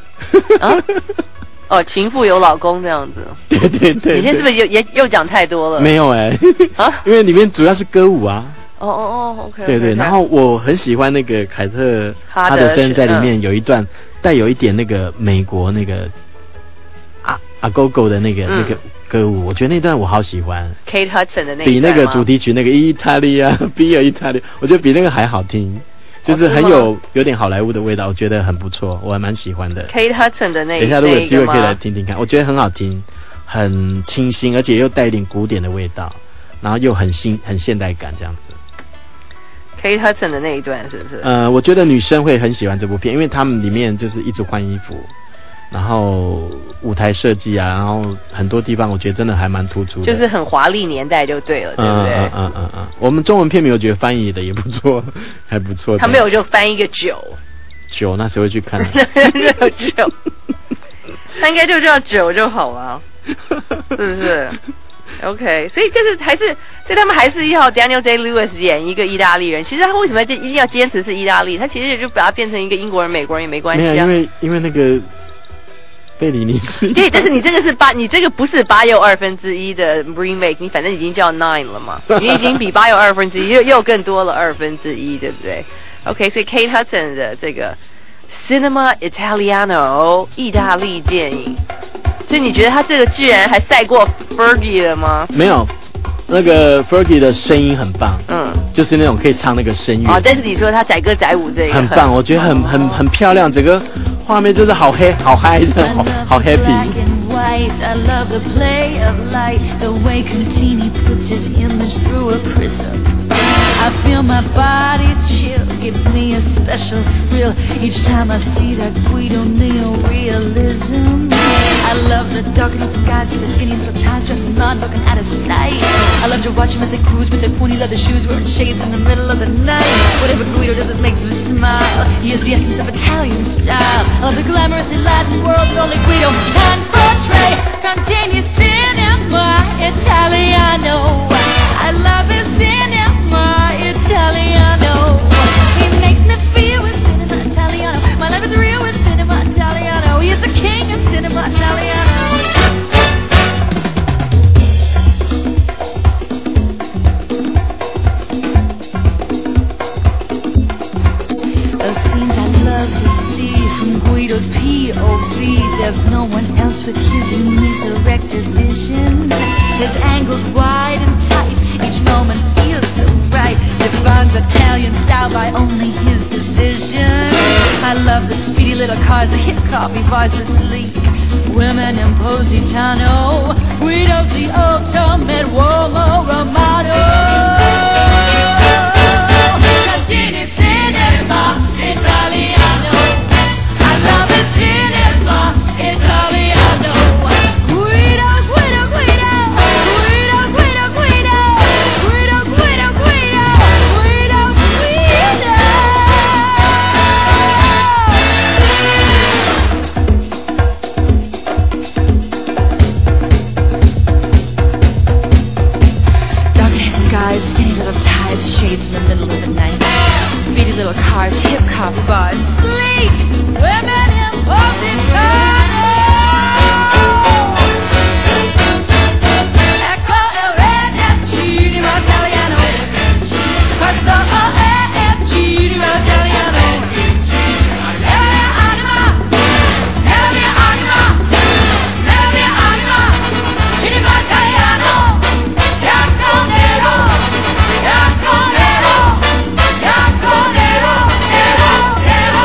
情妇有老公这样子。 对。 你现在是不是又讲太多了？ 没有因为里面主要是歌舞啊。 OK。 对对，然后我很喜欢那个凯特哈德森在里面有一段带有一点那个美国那个阿狗狗的那个歌舞，我觉得那段我好喜欢。 Kate Hudson 的那一段比那个主题曲那个意大利啊 Be a Italy， 我觉得比那个还好听。就是很有点好莱坞的味道，我觉得很不错，我还蛮喜欢的。 Kate Hudson 的那一个， 等一下如果有机会可以来听听看，我觉得很好听，很清新，而且又带一点古典的味道，然后又很现代感这样子。 Kate Hudson 的那一段是不是？ 我觉得女生会很喜欢这部片，因为他们里面就是一直换衣服，然后舞台设计啊，然后很多地方我觉得真的还蛮突出的， 就是很华丽年代就对了，对不对？ 我们中文片名我觉得翻译的也不错，还不错。 他没有就翻一个酒， 那谁会去看？ 酒，他应该就叫酒就好了，是不是 ？OK， 所以所以他们还是要 Daniel Day-Lewis 演一个意大利人。其实他为什么一定要坚持是意大利？他其实也就把他变成一个英国人、美国人也没关系啊。 因为那个。贝里尼斯对，但是你这个不是8又1/2的 remake， 你反正已经叫 9了嘛，你已经比8又1/2又更多了1/2，对不对 ？OK， 所以 Kate Hudson 的这个 Cinema Italiano 意大利电影，所以你觉得他这个居然还赛过 Fergie 了吗？ 没有。那个 Fergie 的声音很棒，就是那种可以唱那个声乐。 但是你说他载歌载舞这个很棒，我觉得很漂亮，整个画面就是好嗨的，好 happy。I love the play of light, the way Contini puts his image through a prism. I feel my body chill, gives me a special thrill each time I see that Guido neo-realism. I love the darkening skies with the skinny little ties just not looking at his sight. I love to watch him as they cruise with their pointy leather shoes, wearing shades in the middle of the night. Whatever Guido does, it makes me smile. He is the essence of Italian style. I love the glamorous Latin world that only Guido can portray. Contini cinema Italiano. I love his cinema Italiano. He makes me feel with cinema Italiano. My life is real with cinema Italiano. He is the king of cinema Italiano. Those scenes I love to see from Guido's POV. There's no one else with his unique director's vision. His angles wide and tight, each moment feels so right. Defines Italian style by only his decision. I love the speedy little cars, the hip coffee bars, the sleek women in Positano. Guido's the ultimate uomo Romano. Contini cinema Italiano. I love his cinema Italiano. Guido, Guido, Guido. Guido, Guido, Guido. Guido, Guido, Guido. Guido, Guido. Dark skies, skinny little ties, shades in the middle of the night. Speedy little cars, hip coffee bars, sleek women in Positano. Ecco il re del cinema italiano. Questo è il cinema italiano. Nella mia anima, nella mia anima, cinema italiano. Bianco nero, bianco nero, bianco nero, nero, nero.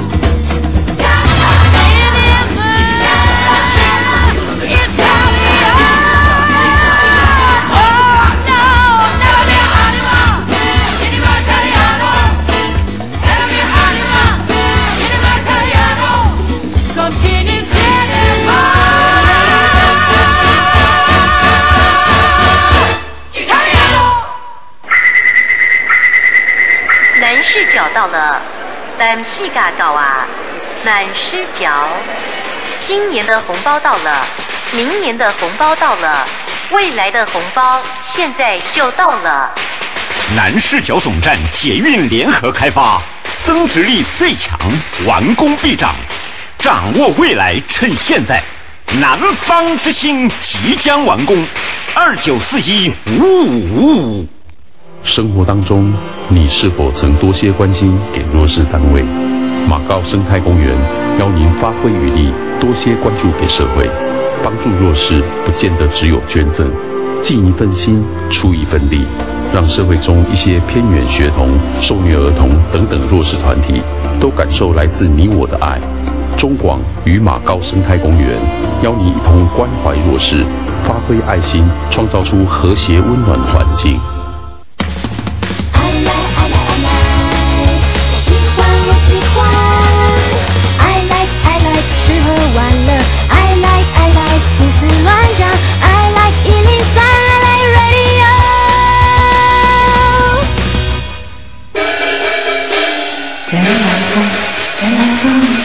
南视角到了，南视角到啊，南视角。今年的红包到了，明年的红包到了，未来的红包现在就到了。 南视角总站捷运联合开发，增值力最强，完工必涨。掌握未来，趁现在。南方之星即将完工，29415555。 生活当中，你是否曾多些关心给弱势单位？马高生态公园邀您发挥余力，多些关注给社会，帮助弱势不见得只有捐赠，尽一份心，出一份力，让社会中一些偏远学童、受虐儿童等等弱势团体都感受来自你我的爱。中广与马高生态公园邀你一同关怀弱势，发挥爱心，创造出和谐温暖的环境。 喜欢 I like 吃喝玩乐 I like 胡思乱想 I like 103 I like radio 人来疯人来疯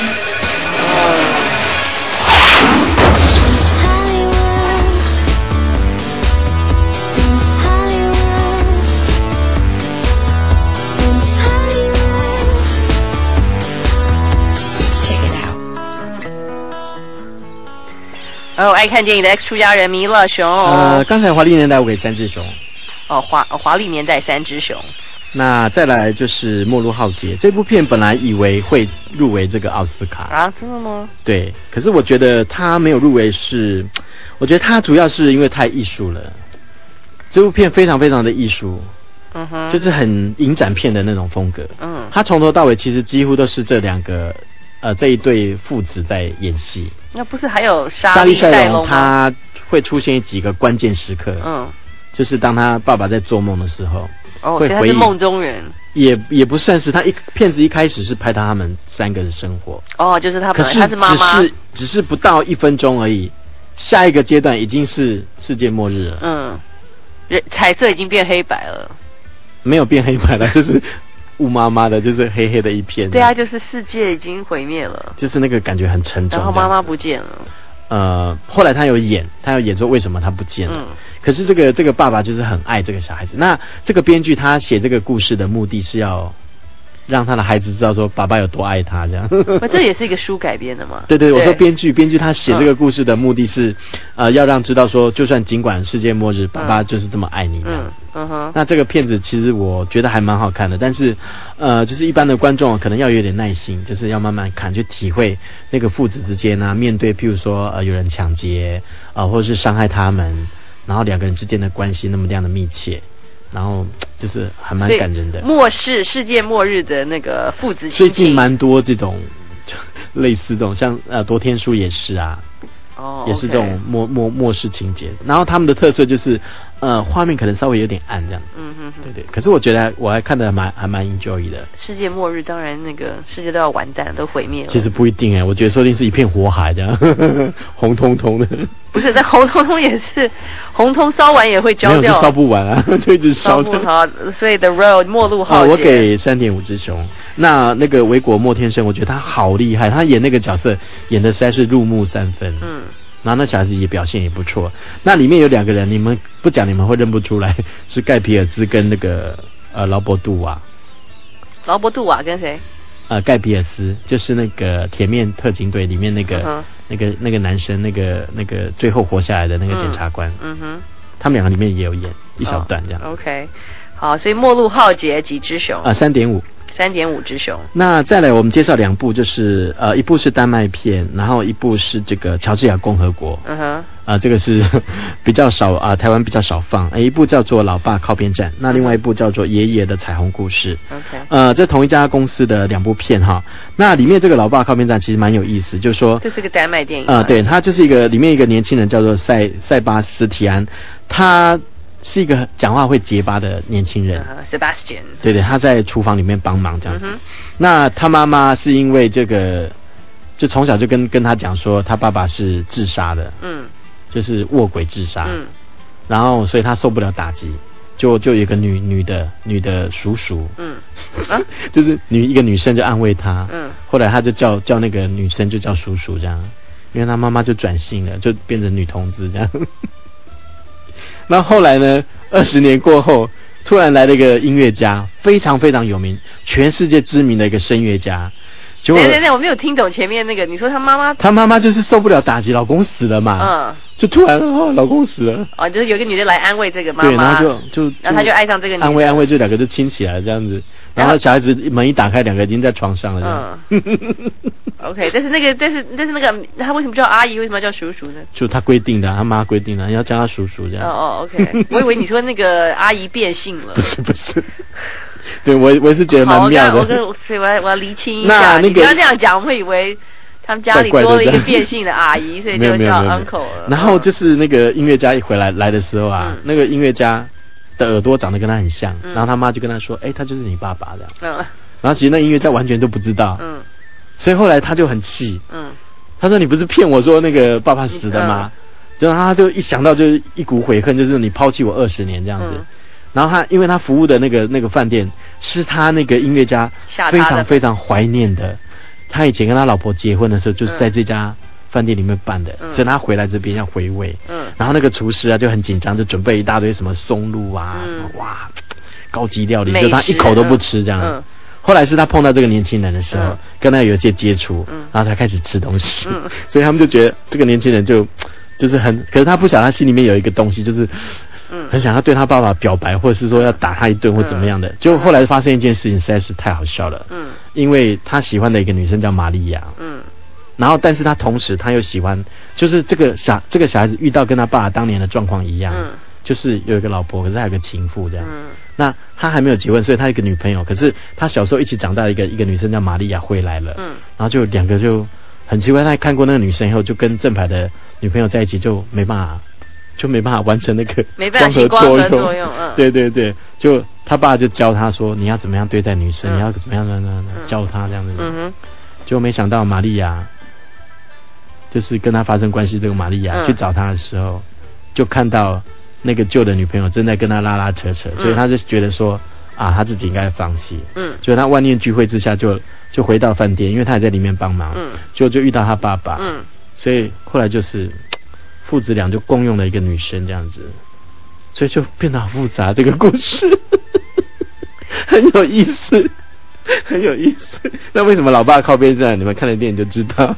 爱看电影的 X 出家人弥勒熊。 刚才华丽年代我给3只熊。 华丽年代3只熊。 那再来就是《末路浩劫》这部片，本来以为会入围这个奥斯卡啊，真的吗？ 对，可是我觉得他没有入围我觉得他主要是因为太艺术了。这部片非常非常的艺术，就是很影展片的那种风格。他从头到尾其实几乎都是这一对父子在演戏。 那不是还有莎莉赛隆吗？ 他会出现几个关键时刻，就是当他爸爸在做梦的时候，会回忆。 他是梦中人。 也不算是，片子一开始是拍他们3个的生活。 就是他本来他是妈妈， 只是不到1分钟而已，下一个阶段已经是世界末日了。 彩色已经变黑白了。 没有变黑白了，就是雾妈妈的，就是黑黑的一片。 对啊，就是世界已经毁灭了， 就是那个感觉很沉重。 然后妈妈不见了。 后来他有演说为什么他不见了。可是这个爸爸就是很爱这个小孩子。那这个编剧他写这个故事的目的是要让他的孩子知道说爸爸有多爱他，这样。 这也是一个书改编的嘛？ 对，我说编剧他写这个故事的目的是，要让知道说，就算尽管世界末日，爸爸就是这么爱你这样。那这个片子其实我觉得还蛮好看的，但是就是一般的观众可能要有点耐心，就是要慢慢看，去体会那个父子之间啊，面对譬如说有人抢劫或者是伤害他们，然后2个人之间的关系那么这样的密切。然后就是还蛮感人的。 世界末日的那个父子亲情， 最近蛮多这种类似这种，像多天书也是啊，也是这种末世情节。然后他们的特色就是画面可能稍微有点暗这样。对。可是我觉得我还看得还蛮 enjoy 的。 世界末日当然那个世界都要完蛋，都毁灭了。 其实不一定我觉得说不定是一片火海这样，红彤彤的。 不是，但红彤彤也是，红彤烧完也会焦掉。 没有，就烧不完啊，就一直烧着。 所以 The Road 末路浩劫。 我给3.5只熊。那个维果莫天生，我觉得他好厉害，他演那个角色演的实在是入木3分。然后那小孩子也表现也不错。那里面有2个人，你们不讲你们会认不出来，是盖皮尔斯跟那个劳勃杜瓦。 劳勃杜瓦跟谁？ 盖比尔斯就是那个铁面特警队里面那个男生，那个最后活下来的那个检察官。他们2个里面也有演一小段这样。 OK， 好，所以末路浩劫几只熊 ？3.5。 3.5只熊。那再来我们介绍2部，就是一部是丹麦片，然后一部是这个乔治亚共和国。这个是比较少台湾比较少放。一部叫做《老爸靠边站》，那另外一部叫做《爷爷的彩虹故事》。这同一家公司的2部片哈。那里面这个《老爸靠边站》其实蛮有意思，就是说这是个丹麦电影。 对，他就是里面一个年轻人叫做塞巴斯提安，他是一个讲话会结巴的年轻人。 Sebastian。 对，他在厨房里面帮忙这样子。那他妈妈是因为这个，就从小就跟他讲说，他爸爸是自杀的。就是卧轨自杀。然后所以他受不了打击，就有一个女的叔叔。就是一个女生就安慰他。后来他就叫那个女生就叫叔叔这样，因为他妈妈就转性了，就变成女同志这样。那后来呢？20年过后，突然来了一个音乐家，非常非常有名，全世界知名的一个声乐家。结果， 我没有听懂前面那个，你说他妈妈？ 他妈妈就是受不了打击，老公死了嘛。 就突然老公死了。 哦，就是有一个女的来安慰这个妈妈， 对，然后然后他就爱上这个女的， 安慰，就两个就亲起来这样子。然后小孩子门一打开，两个已经在床上了。 OK， 但是那个他为什么叫阿姨？为什么要叫叔叔呢？ 就他规定的，他妈规定的，要叫他叔叔这样。 OK， 我以为你说那个阿姨变性了。 不是。对，我也是觉得蛮妙的。 所以我要厘清一下，你不要这样讲，我会以为他们家里多了一个变性的阿姨，所以就叫 uncle 了。 然后就是那个音乐家一回来的时候啊，那个音乐家的耳朵长得跟他很像，然后他妈就跟他说：“他就是你爸爸这样。”然后其实那音乐家完全都不知道，所以后来他就很气，他说：“你不是骗我说那个爸爸死的吗？”然后他就一想到就是一股悔恨，就是你抛弃我20年这样子。然后因为他服务的那个饭店是他那个音乐家非常非常怀念的，他以前跟他老婆结婚的时候就是在这家饭店里面办的，所以他回来这边要回味。然后那个厨师啊就很紧张，就准备一大堆什么松露啊，哇，高级料理，就他一口都不吃这样。后来是他碰到这个年轻人的时候，跟他有一些接触，然后他开始吃东西，所以他们就觉得这个年轻人就是很，可是他不晓得他心里面有一个东西，就是很想要对他爸爸表白，或者是说要打他一顿或怎么样的。结果后来发生一件事情，实在是太好笑了。因为他喜欢的一个女生叫玛利亚。然后但是他同时他又喜欢，就是这个小孩子遇到跟他爸爸当年的状况一样，就是有一个老婆，可是还有个情妇这样。那他还没有结婚，所以他有一个女朋友，可是他小时候一起长大的一个女生叫玛利亚回来了。然后就两个就很奇怪，他看过那个女生以后，就跟正牌的女朋友在一起，就没办法完成那个光合作用。对，就他爸就教他说你要怎么样对待女生，你要怎么样教他这样子。就没想到玛利亚就是跟他发生关系，这个玛利亚去找他的时候，就看到那个旧的女朋友正在跟他拉拉扯扯，所以他就觉得说他自己应该放弃。所以他万念俱灰之下就回到饭店，因为他也在里面帮忙。就遇到他爸爸。所以后来就是父子俩就共用了一个女生这样子，所以就变得好复杂这个故事。很有意思。那为什么老爸靠边站？你们看了电影就知道。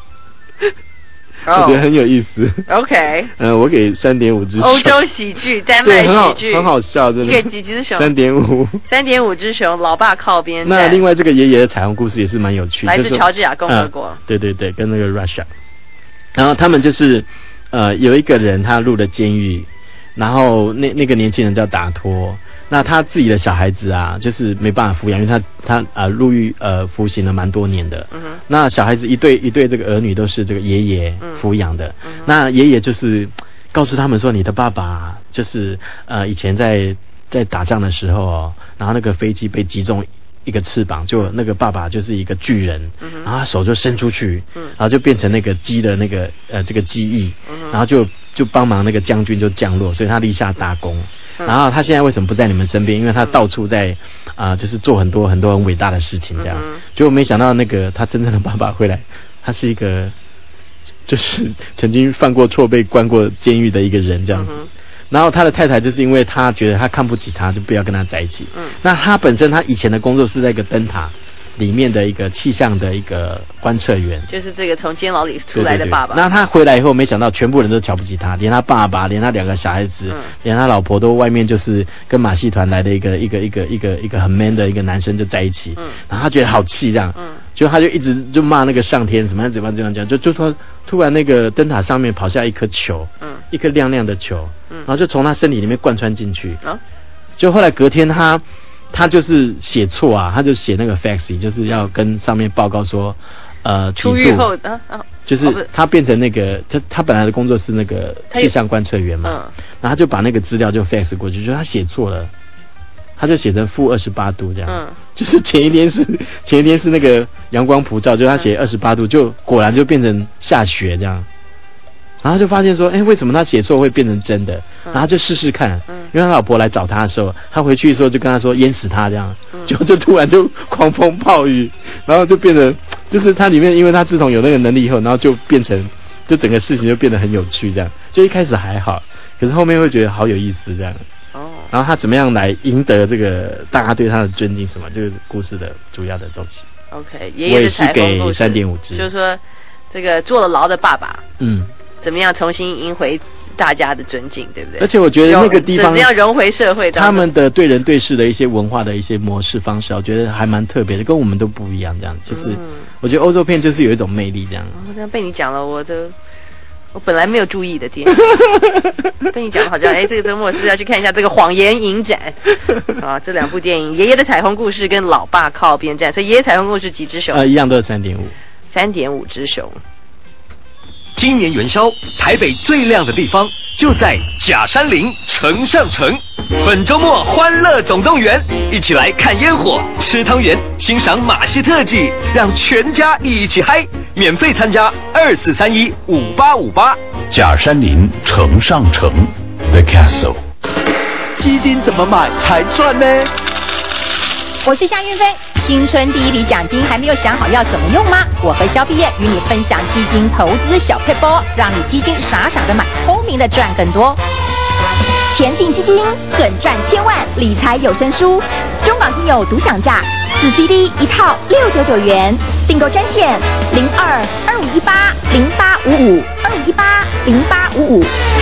我觉得很有意思。 OK。 我给3.5只熊。 欧洲喜剧，丹麦喜剧， 很好笑，真的。 你给几只熊 ？3.5。3.5 只熊，老爸靠边站。 那另外这个爷爷的彩虹故事也是蛮有趣的， 来自乔治亚共和国。 对，跟那个 Russia。然后他们就是有一个人他入了监狱，然后那个年轻人叫达托。那他自己的小孩子啊，就是没办法抚养，因为他入狱服刑了蛮多年的。那小孩子一对这个儿女都是这个爷爷抚养的。那爷爷就是告诉他们说，你的爸爸就是以前在打仗的时候然后那个飞机被击中一个翅膀，就那个爸爸就是一个巨人，然后他手就伸出去，然后就变成那个鸡的那个这个机翼，然后就帮忙那个将军就降落，所以他立下大功。然后他现在为什么不在你们身边？因为他到处在就是做很多很多很伟大的事情这样。结果没想到那个他真正的爸爸回来，他是一个就是曾经犯过错被关过监狱的一个人这样子。然后他的太太就是因为他觉得他看不起他，就不要跟他在一起。那他本身他以前的工作是在一个灯塔里面的一个气象的一个观测员， 就是这个从监牢里出来的爸爸。 那他回来以后，没想到全部人都瞧不起他，连他爸爸，连他2个小孩子，连他老婆都外面就是跟马戏团来的一个很 man 的一个男生就在一起。然后他觉得好气这样，就他就一直就骂那个上天什么怎么样讲，就说突然那个灯塔上面跑下一颗球，一颗亮亮的球，然后就从他身体里面贯穿进去。就后来隔天他就是写错啊，他就写那个 fax， 就是要跟上面报告说， 出狱后就是他变成那个他本来的工作是那个气象观测员嘛，然后他就把那个资料就 fax 过去，就是他写错了，他就写成-28度这样，就是前一天是那个阳光普照，就他写28度，就果然就变成下雪这样。然后就发现说，为什么他写错会变成真的？然后就试试看，因为他老婆来找他的时候，他回去的时候就跟他说淹死他这样，就突然就狂风暴雨，然后就变得就是他里面，因为他自从有那个能力以后，然后就变成就整个事情就变得很有趣这样，就一开始还好，可是后面会觉得好有意思这样。然后他怎么样来赢得这个大家对他的尊敬什么，这个故事的主要的东西。 OK， 爷爷的彩虹故事， 我也是给3.5只， 就是说这个坐了牢的爸爸， 怎么样重新赢回大家的尊敬，对不对？ 而且我觉得那个地方怎么样融回社会当中， 他们的对人对事的一些文化的一些模式方式，我觉得还蛮特别的，跟我们都不一样。这样就是我觉得欧洲片就是有一种魅力这样。 这样被你讲了，我本来没有注意的电影，被你讲了好像这个周末是要去看一下这个《谎言影展》啊，这两部电影《爷爷的彩虹故事》跟《老爸靠边站》，所以《爷爷彩虹故事》几只熊？ 一样都是 3.5只熊。 今年元宵，台北最亮的地方就在甲山林城上城。本周末欢乐总动员，一起来看烟火、吃汤圆、欣赏马戏特技，让全家一起嗨！免费参加24315858。 甲山林城上城 The Castle。 基金怎么买才赚呢？ 我是夏运飞，新春第一笔奖金还没有想好要怎么用吗？我和肖碧燕与你分享基金投资小撇步，让你基金傻傻的买，聪明的赚更多。前进基金，准赚千万，理财有声书，中港听友独享价，4 CD 一套699元，订购专线02-2518-0855，2518-0855。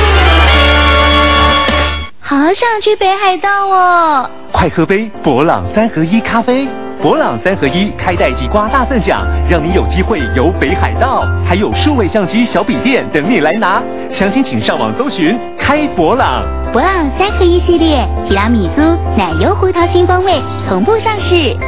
好想去北海道哦！ 快喝杯伯朗3合1咖啡，伯朗3合1开袋即刮大赠奖，让你有机会游北海道，还有数位相机、小笔电等你来拿。详情请上网搜寻开伯朗。 伯朗3合1系列，提拉米苏、奶油胡桃新风味同步上市。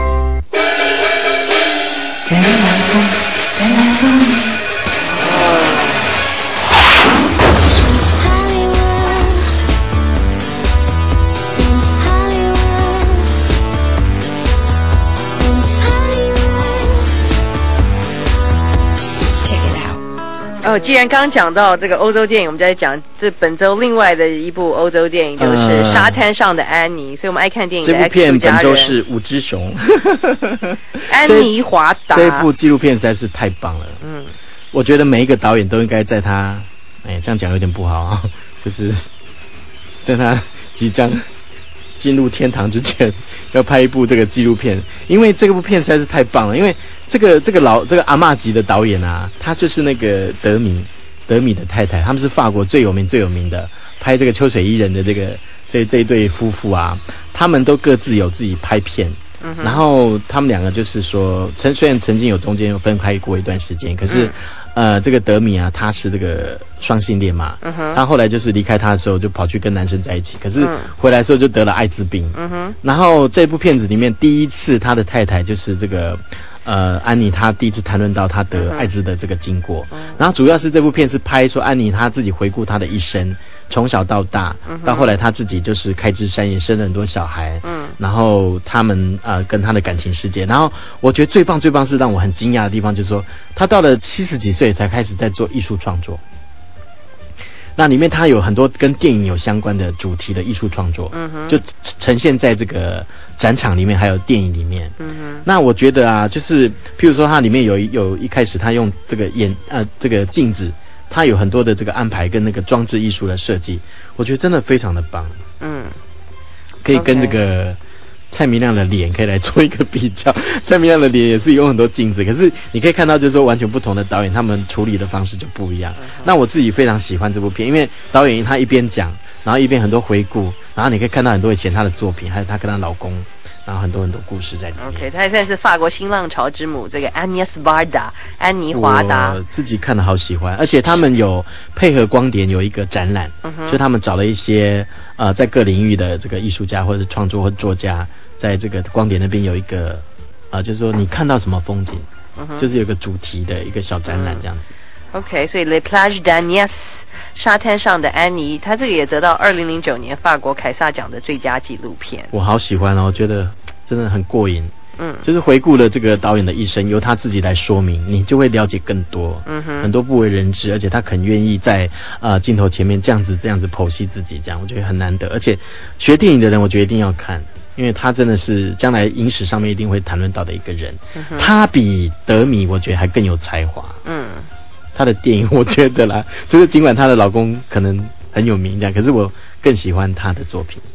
既然刚讲到这个欧洲电影，我们再讲这本周另外的一部欧洲电影，就是《沙滩上的安妮》。所以我们爱看电影的 X 家人。 这部片本周是5只熊。 安妮华达。 这部纪录片实在是太棒了。我觉得每一个导演都应该在他，这样讲有点不好啊，就是在他即将进入天堂之前，要拍一部这个纪录片，因为这部片实在是太棒了。因为这个阿嬷级的导演啊，他就是那个德米的太太，他们是法国最有名的拍这个秋水伊人的这一对夫妇啊，他们都各自有自己拍片。然后他们两个就是说，虽然曾经有中间有分开过一段时间，可是这个德米啊，他是这个双性恋嘛，他后来就是离开他的时候就跑去跟男生在一起，可是回来的时候就得了艾滋病。然后这部片子里面第一次他的太太就是这个安妮，她第一次谈论到她得艾滋的这个经过。然后主要是这部片是拍说安妮她自己回顾她的一生，从小到大，到后来她自己就是开枝散叶，生了很多小孩。然后他们跟她的感情世界。然后我觉得最棒是让我很惊讶的地方，就是说她到了70几岁才开始在做艺术创作。那里面它有很多跟电影有相关的主题的艺术创作，就呈现在这个展场里面，还有电影里面。那我觉得啊，就是譬如说它里面有一开始它用这个这个镜子，它有很多的这个安排跟那个装置艺术的设计，我觉得真的非常的棒。可以跟这个蔡明亮的脸可以来做一个比较。蔡明亮的脸也是有很多镜子，可是你可以看到就是说完全不同的导演他们处理的方式就不一样。那我自己非常喜欢这部片，因为导演他一边讲，然后一边很多回顾，然后你可以看到很多以前他的作品，还有他跟他老公，然后很多故事在里面。 OK， 他也算是法国新浪潮之母，这个 Agnès Varda 安妮华达。 我自己看了好喜欢，而且他们有配合光点有一个展览，就他们找了一些在各领域的这个艺术家或者创作或作家，在这个光点那边有一个就是说你看到什么风景，就是有个主题的一个小展览这样子。 OK， 所以 Les Plages d'Agnès 沙滩上的安妮，他这个也得到2009年法国凯撒奖的最佳纪录片。 我好喜欢我觉得真的很过瘾。就是回顾了这个导演的一生，由他自己来说明，你就会了解更多，很多不为人知，而且他很愿意在镜头前面这样子剖析自己，这样我觉得很难得。而且学电影的人，我觉得一定要看，因为他真的是将来影史上面一定会谈论到的一个人。他比德米我觉得还更有才华。他的电影我觉得啦，就是尽管她的老公可能很有名这样，可是我更喜欢他的作品。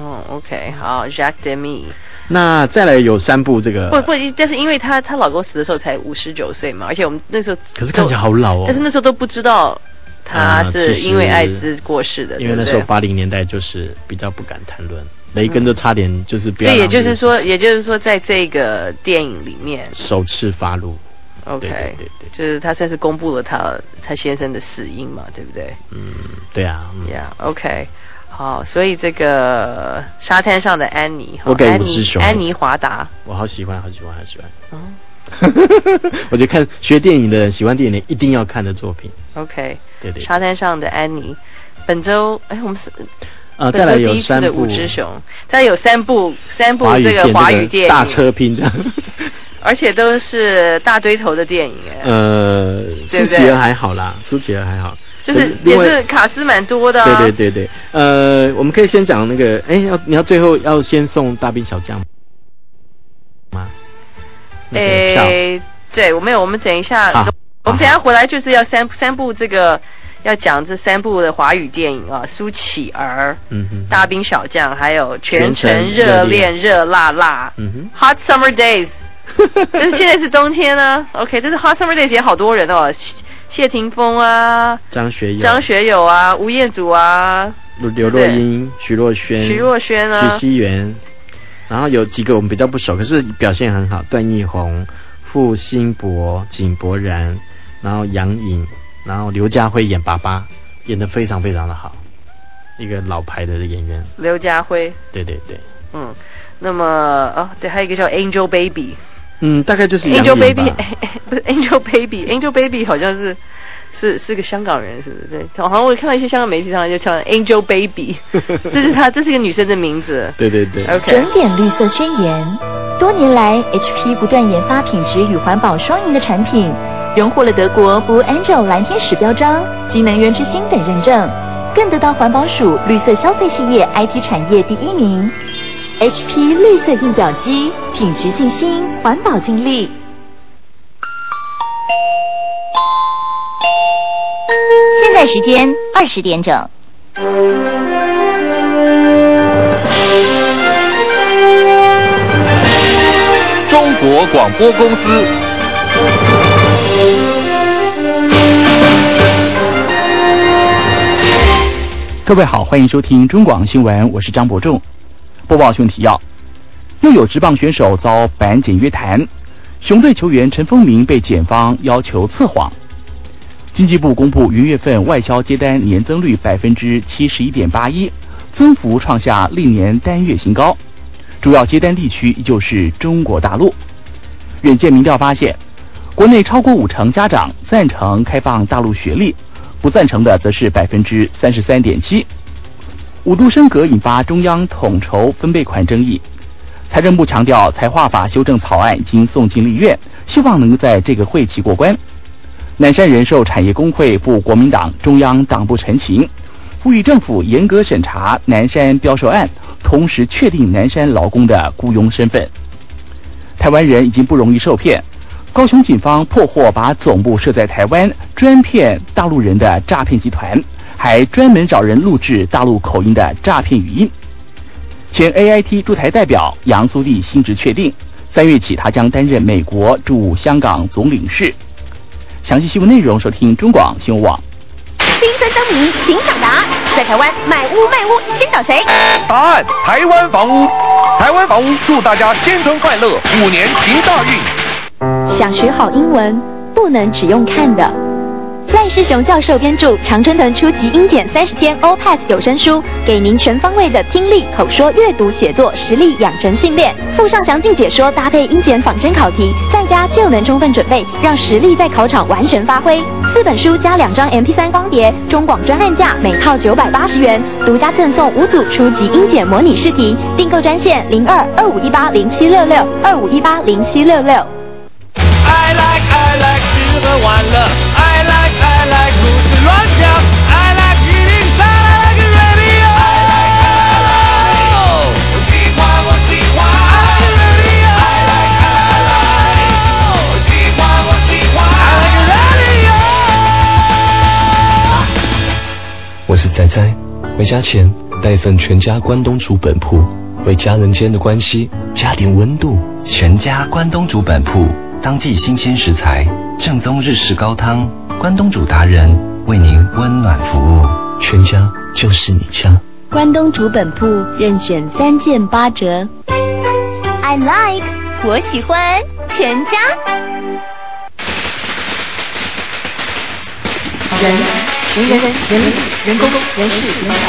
OK， 好 ，Jacques Demy。 那再来有3部这个， 但是因为她老公死的时候才59岁嘛，而且我们那时候可是看起来好老哦。 但是那时候都不知道他是因为艾滋过世的， 因为那时候80年代就是比较不敢谈论，雷根都差点就是不要。 所以也就是说，在这个电影里面首次发露。 OK， 对，就是他算是公布了他先生的死因嘛，对不对？ 对啊。 OK， 好，所以这个沙滩上的安妮， 我给5只熊， 安妮华达， 我好喜欢。我觉得看学电影的人、喜欢电影的人一定要看的作品。 OK， 对， 沙滩上的安妮，本周我们是再来有3部 5只熊，它有3部这个华语电影大车拼这样。 而且都是大堆头的电影舒淇儿还好啦， 就是也是卡司蛮多的对，我们可以先讲那个，你要最后要先送大兵小将吗？ 对，我们等一下，我们等一下回来就是要三部这个要讲这3部的华语电影啊，舒淇儿，大兵小将，还有全城热恋热辣辣，Hot Summer Days。但是现在是冬天呢 ，OK， 这是 Hot Summer Days 也好多人哦，谢霆锋啊， 张学友啊，吴彦祖啊， 刘若英、徐若瑄啊，徐熙媛，然后有几个我们比较不熟，可是表现很好，段奕宏、傅辛博、井柏然，然后杨颖，然后刘家辉演爸爸，演得非常非常的好，一个老牌的演员。 刘家辉， 对， 那么对，还有一个叫 Angel Baby。 大概就是 Angel Baby， 不是 Angel Baby，Angel Baby 好像是个香港人，是不是？对，好像我看到一些香港媒体上就叫 Angel Baby， 这是一个女生的名字。 对。 OK。准点绿色宣言，多年来 HP 不断研发品质与环保双赢的产品，荣获了德国 Blue Angel 蓝天使标章及能源之星等认证，更得到环保署绿色消费系列 IT 产业第1名。HP 绿色印表机，品质尽心，环保尽力。 现在时间20点整。 中国广播公司。 各位好，欢迎收听中广新闻，我是张伯仲。播报新闻提要：又有职棒选手遭板检约谈，熊队球员陈风明被检方要求测谎。经济部公布元月份外销接单年增率71.81%，增幅创下历年单月新高。主要接单地区依旧是中国大陆。远见民调发现，国内超过50%家长赞成开放大陆学历，不赞成的则是33.7%。5度升格引发中央统筹分配款争议，财政部强调财划法修正草案已经送进立院，希望能在这个会期过关。南山人寿产业工会赴国民党中央党部陈情，呼吁政府严格审查南山标售案，同时确定南山劳工的雇佣身份。台湾人已经不容易受骗，高雄警方破获把总部设在台湾专骗大陆人的诈骗集团，还专门找人录制大陆口音的诈骗语音。前 AIT 驻台代表杨苏丽新职确定，3月起他将担任美国驻香港总领事。详细新闻内容收听中广新闻网。 新春灯谜请抢答，在台湾买屋卖屋先找谁？ 答案：台湾房屋。台湾房屋祝大家新春快乐，5年行大运。 想学好英文，不能只用看的。赖世雄教授编著《常春藤初级英检30天 All Pass 有声书》，给您全方位的听力、口说、阅读、写作实力养成训练，附上详尽解说，搭配英检仿真考题，在家就能充分准备，让实力在考场完全发挥。4本书加2张 MP3 光碟，中广专案价每套980元，独家赠送5组初级英检模拟试题，订购专线02-2518-0766 2518-0766。 I like 吃喝玩乐 I like 胡思乱想 I like 103 I like radio I like 我喜欢I like radio I喜欢I like radio 我是仔仔，回家前带一份全家关东煮本铺，为家人间的关系加点温度。 全家关东煮本铺，当季新鲜食材，正宗日式高汤，关东煮达人为您温暖服务，全家就是你家。 关东煮本铺任选3件8折。I like， 我喜欢，全家。 人工、人事、人口、人口、人事、人力、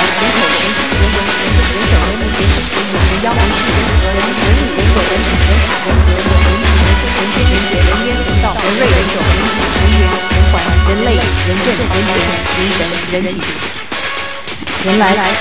人妖、人事、人和、人力、人口、人体、人卡、人和、人天、人杰、人烟、人道、人类、人种、人体、人员、人环、人类、人政、人权、人神、人体、人来。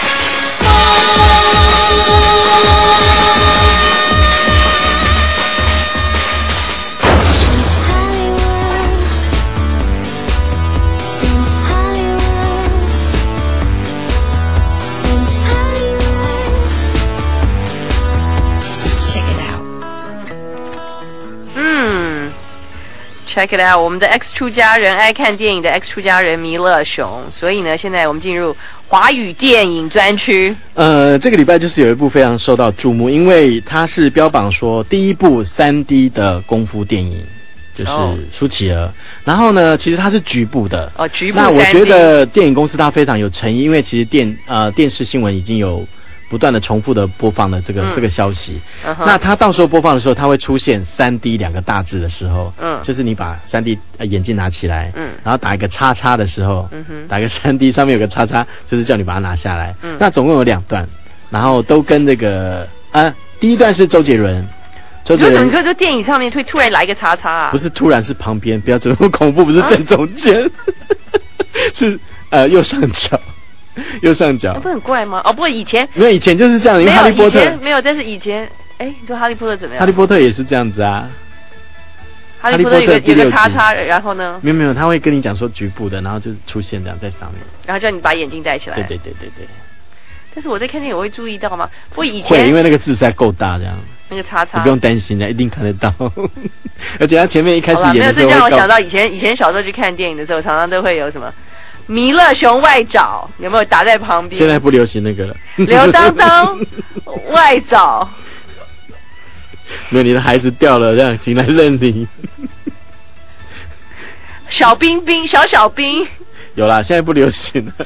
Check it out， 我们的 X 出家人爱看电影的 X 出家人弥勒熊，所以呢，现在我们进入华语电影专区。 这个礼拜就是有一部非常受到注目，因为它是标榜说第一部3D 的功夫电影，就是舒淇儿。然后呢，其实它是局部的。 局部 3D。 那我觉得电影公司它非常有诚意，因为其实电视新闻已经有不断的重复的播放的这个消息，那他到时候播放的时候，他会出现3D 2个大字的时候，就是你把3D 眼镜拿起来，然后打一个叉叉的时候，打一个3D 上面有个叉叉，就是叫你把它拿下来。那总共有2段，然后都跟这个第一段是周杰伦。 你说怎么说？就电影上面会突然来一个叉叉啊？ 不是突然，是旁边，不要这么恐怖，不是正中间，是右上角。右上角， 不很怪吗？不过以前没有，以前就是这样，因为哈利波特没有，但是以前，你说哈利波特怎么样？ 哈利波特也是这样子啊。 哈利波特有个叉叉，然后呢？ 没有，他会跟你讲说局部的，然后就出现这样在上面， 然后叫你把眼镜戴起来。 对。 但是我在看电影我会注意到吗？不过以前会，因为那个字实在够大，这样那个叉叉， 你不用担心的，一定看得到。而且他前面一开始演的时候， 没有，这让我想到以前小时候去看电影的时候，常常都会有什么。弥勒熊外找有没有打在旁边？ 现在不流行那个了。 刘当当外找， 没有，你的孩子掉了，这样请来认领。 小冰冰，小冰， 有啦，现在不流行了。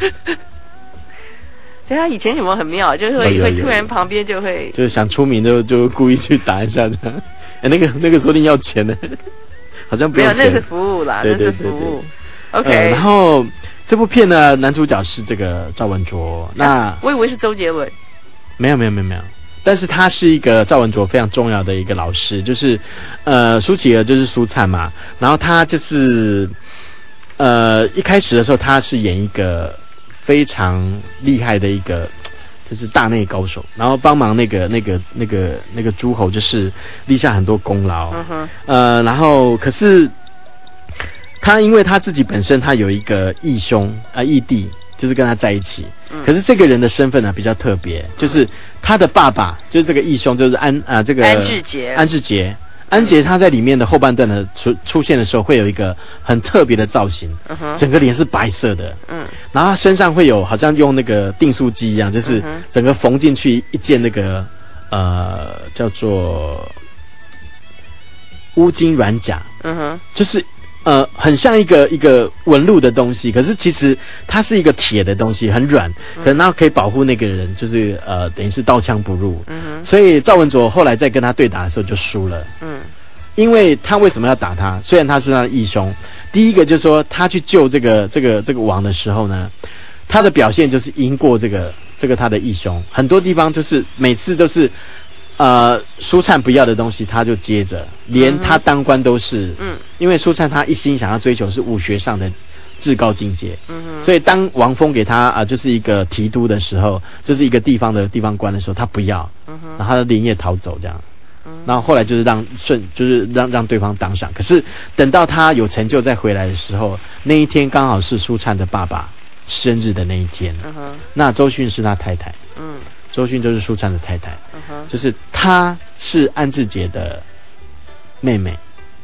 对啊，以前有没有很妙？就是会突然旁边就会， 就是想出名就故意去打一下这样。那个说不定要钱呢，好像不用钱。 没有，那是服务啦， 对那是服务。OK， 然后这部片呢，男主角是这个赵文卓。那我以为是周杰伦。 没有，但是他是一个赵文卓非常重要的一个老师，就是舒淇儿就是舒灿嘛，然后他就是一开始的时候他是演一个非常厉害的一个就是大内高手，然后帮忙那个诸侯就是立下很多功劳，然后可是。他因为他自己本身他有一个义兄义弟，就是跟他在一起。可是这个人的身份呢比较特别，就是他的爸爸就是这个义兄，就是安志杰。安杰他在里面的后半段的出现的时候，会有一个很特别的造型，整个脸是白色的，然后他身上会有好像用那个订书机一样，就是整个缝进去一件那个叫做乌金软甲，就是。很像一个纹路的东西，可是其实它是一个铁的东西，很软，然后可以保护那个人，就是等于是刀枪不入。所以赵文卓后来在跟他对打的时候就输了。因为他为什么要打他？虽然他是他的义兄，第一个就是说他去救这个王的时候呢，他的表现就是赢过这个他的义兄，很多地方就是每次都是。舒灿不要的东西他就接着，连他当官都是，因为舒灿他一心想要追求是武学上的至高境界，所以当王封给他就是一个提督的时候，就是一个地方官的时候，他不要，然后他连夜逃走这样，然后后来就是让对方当上，可是等到他有成就再回来的时候，那一天刚好是舒灿的爸爸生日的那一天，那周迅是他太太，周迅就是舒灿的太太，就是她是安志杰的妹妹，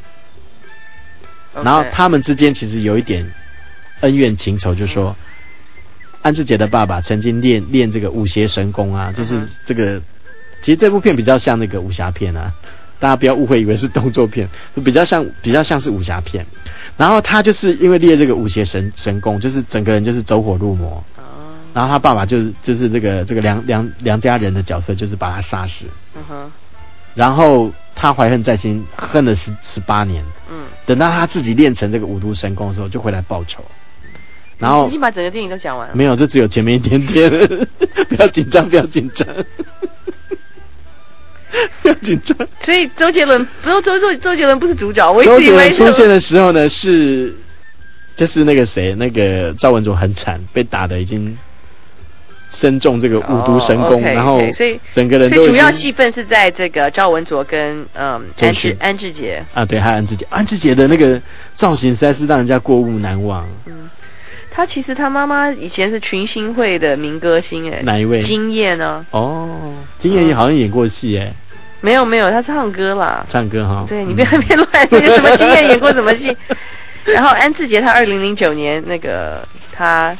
然后他们之间其实有一点恩怨情仇，就是说安志杰的爸爸曾经练这个武邪神功啊，就是这个其实这部片比较像那个武侠片啊，大家不要误会以为是动作片，比较像是武侠片。 然后他就是因为练这个武邪神功，就是整个人就是走火入魔。然后他爸爸就是这个梁家人的角色，就是把他杀死。然后他怀恨在心，恨了18年。等到他自己练成这个五毒神功的时候，就回来报仇。然后已经把整个电影都讲完了。 没有，就只有前面一点点。不要紧张，不要紧张。不要紧张。 所以周杰伦不是主角，我一直以为周杰伦出现的时候呢，就是那个谁，那个赵文卓很惨，被打的已经身中这个五毒神功，然后整个人都。 所以主要戏份是在这个赵文卓跟安志杰啊，对，还有安志杰的那个造型实在是让人家过目难忘。 他其实他妈妈以前是群星会的民歌星哪一位？ 金燕呢？ 金燕好像演过戏没有，他唱歌啦。 唱歌哈。 对，你别乱，什么金燕演过什么戏？然后安志杰他2009年那个他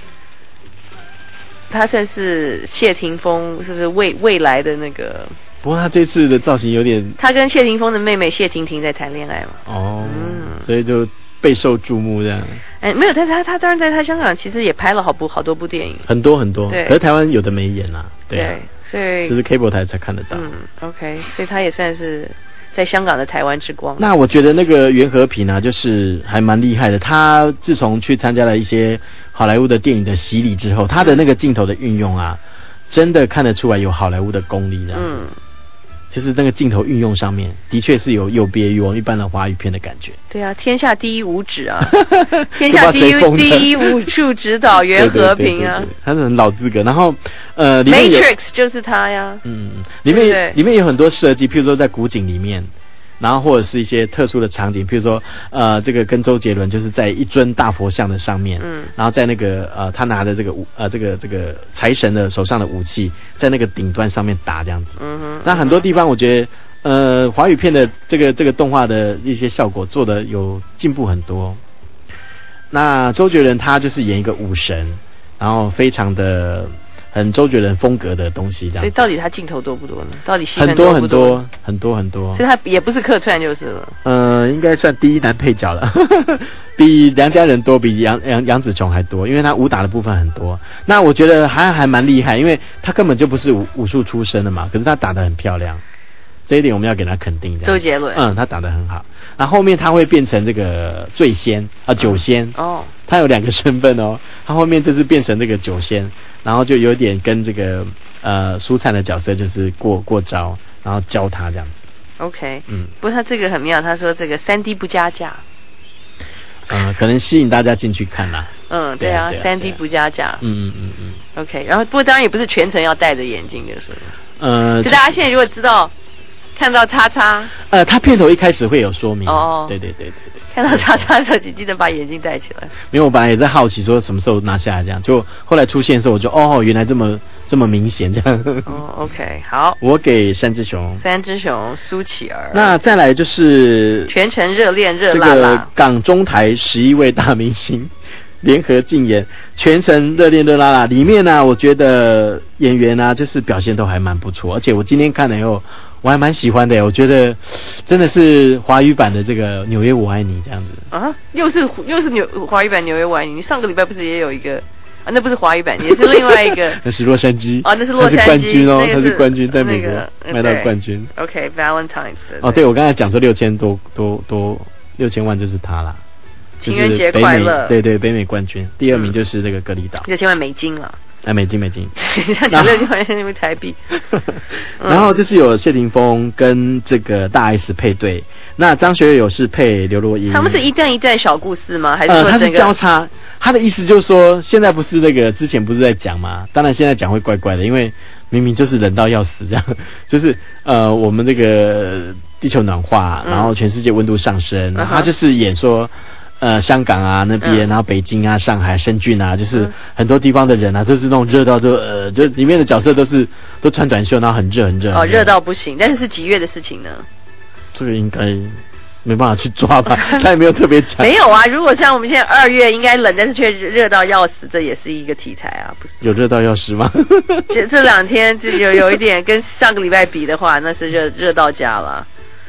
算是谢霆锋，是不是未来的那个？ 不过他这次的造型有点。 他跟谢霆锋的妹妹谢婷婷在谈恋爱嘛。 所以就备受注目这样。 没有，他当然在他香港其实也拍了好多部电影。 很多。 对。 可是台湾有的没演啊。 对。所以。 就是 cable 台才看得到。 OK， 所以他也算是在香港的台湾之光。 那我觉得那个袁和平啊，就是还蛮厉害的。他自从去参加了一些好莱坞的电影的洗礼之后，他的那个镜头的运用啊，真的看得出来有好莱坞的功力这样子。就是那个镜头运用上面，的确是有别于我们一般的华语片的感觉。 对啊，天下第一武指啊，天下第一武术指导袁和平啊， 他是很老资格。然后 Matrix 就是他呀。 里面有很多设计，譬如说在古井里面。然后或者是一些特殊的场景，譬如说这个跟周杰伦就是在一尊大佛像的上面，然后在那个他拿的这个财神的手上的武器在那个顶端上面打这样子。那很多地方我觉得华语片的这个动画的一些效果做的有进步很多。那周杰伦他就是演一个武神，然后非常的很周杰伦风格的东西这样。 所以到底他镜头多不多呢？到底戏份多不多？ 很多。 所以他也不是客串就是了。 应该算第一男配角了。比梁家人多，比杨紫琼还多，因为他武打的部分很多。那我觉得还蛮厉害，因为他根本就不是武术出身的嘛，可是他打得很漂亮。这一点我们要给他肯定。 周杰伦， 他打得很好。然后后面他会变成这个醉仙酒仙。他有2个身份他后面就是变成这个酒仙，然后就有点跟这个苏灿的角色就是过招，然后教他这样。 OK， 不过他这个很妙，他说这个3D 不加价。 可能吸引大家进去看啦。 对啊，3D 不加价。OK， 然后不过当然也不是全程要戴着眼镜就是了。就大家现在如果知道。看到叉叉， 他片头一开始会有说明。对。 看到叉叉的时候，记得把眼镜戴起来。 因为我本来也在好奇说什么时候拿下来这样，就后来出现的时候，我就原来这么明显这样。 OK， 好。 我给3只熊苏乞儿。那再来就是全程热恋热辣辣， 这个港中台11位大明星联合竞演，全程热恋热辣辣。里面呢，我觉得演员啊，就是表现都还蛮不错，而且我今天看了以后。我还蛮喜欢的，我觉得真的是华语版的这个《纽约我爱你》这样子啊，又是华语版《纽约我爱你》。你上个礼拜不是也有一个那不是华语版，也是另外一个。 那是洛杉矶那是洛杉矶， 他是冠军他是冠军，在美国卖到冠军。 OK，Valentine's 的。 对，我刚才讲说6000多6000万就是他啦。 情人节快乐。 对，北美冠军，第2名就是那个格里岛。 6000万美金了。 美金。 讲6000万因为台币。 然后就是有谢霆锋跟这个大 S 配对，那张学友是配刘若英。 他们是一段一段小故事吗？还是说他是交叉？他的意思就是说，现在不是那个之前不是在讲吗？当然现在讲会怪怪的，因为明明就是冷到要死这样，就是我们这个地球暖化，然后全世界温度上升，他就是演说。香港啊那边，然后北京啊、上海、深圳啊，就是很多地方的人啊，都是那种热到就里面的角色都穿短袖，然后很热。 热到不行，但是几月的事情呢？ 这个应该没办法去抓吧，他也没有特别讲。 没有啊，如果像我们现在2月应该冷，但是却热到要死，这也是一个题材啊，不是？ 有热到要死吗？ 这2天就有一点跟上个礼拜比的话，那是热到家了。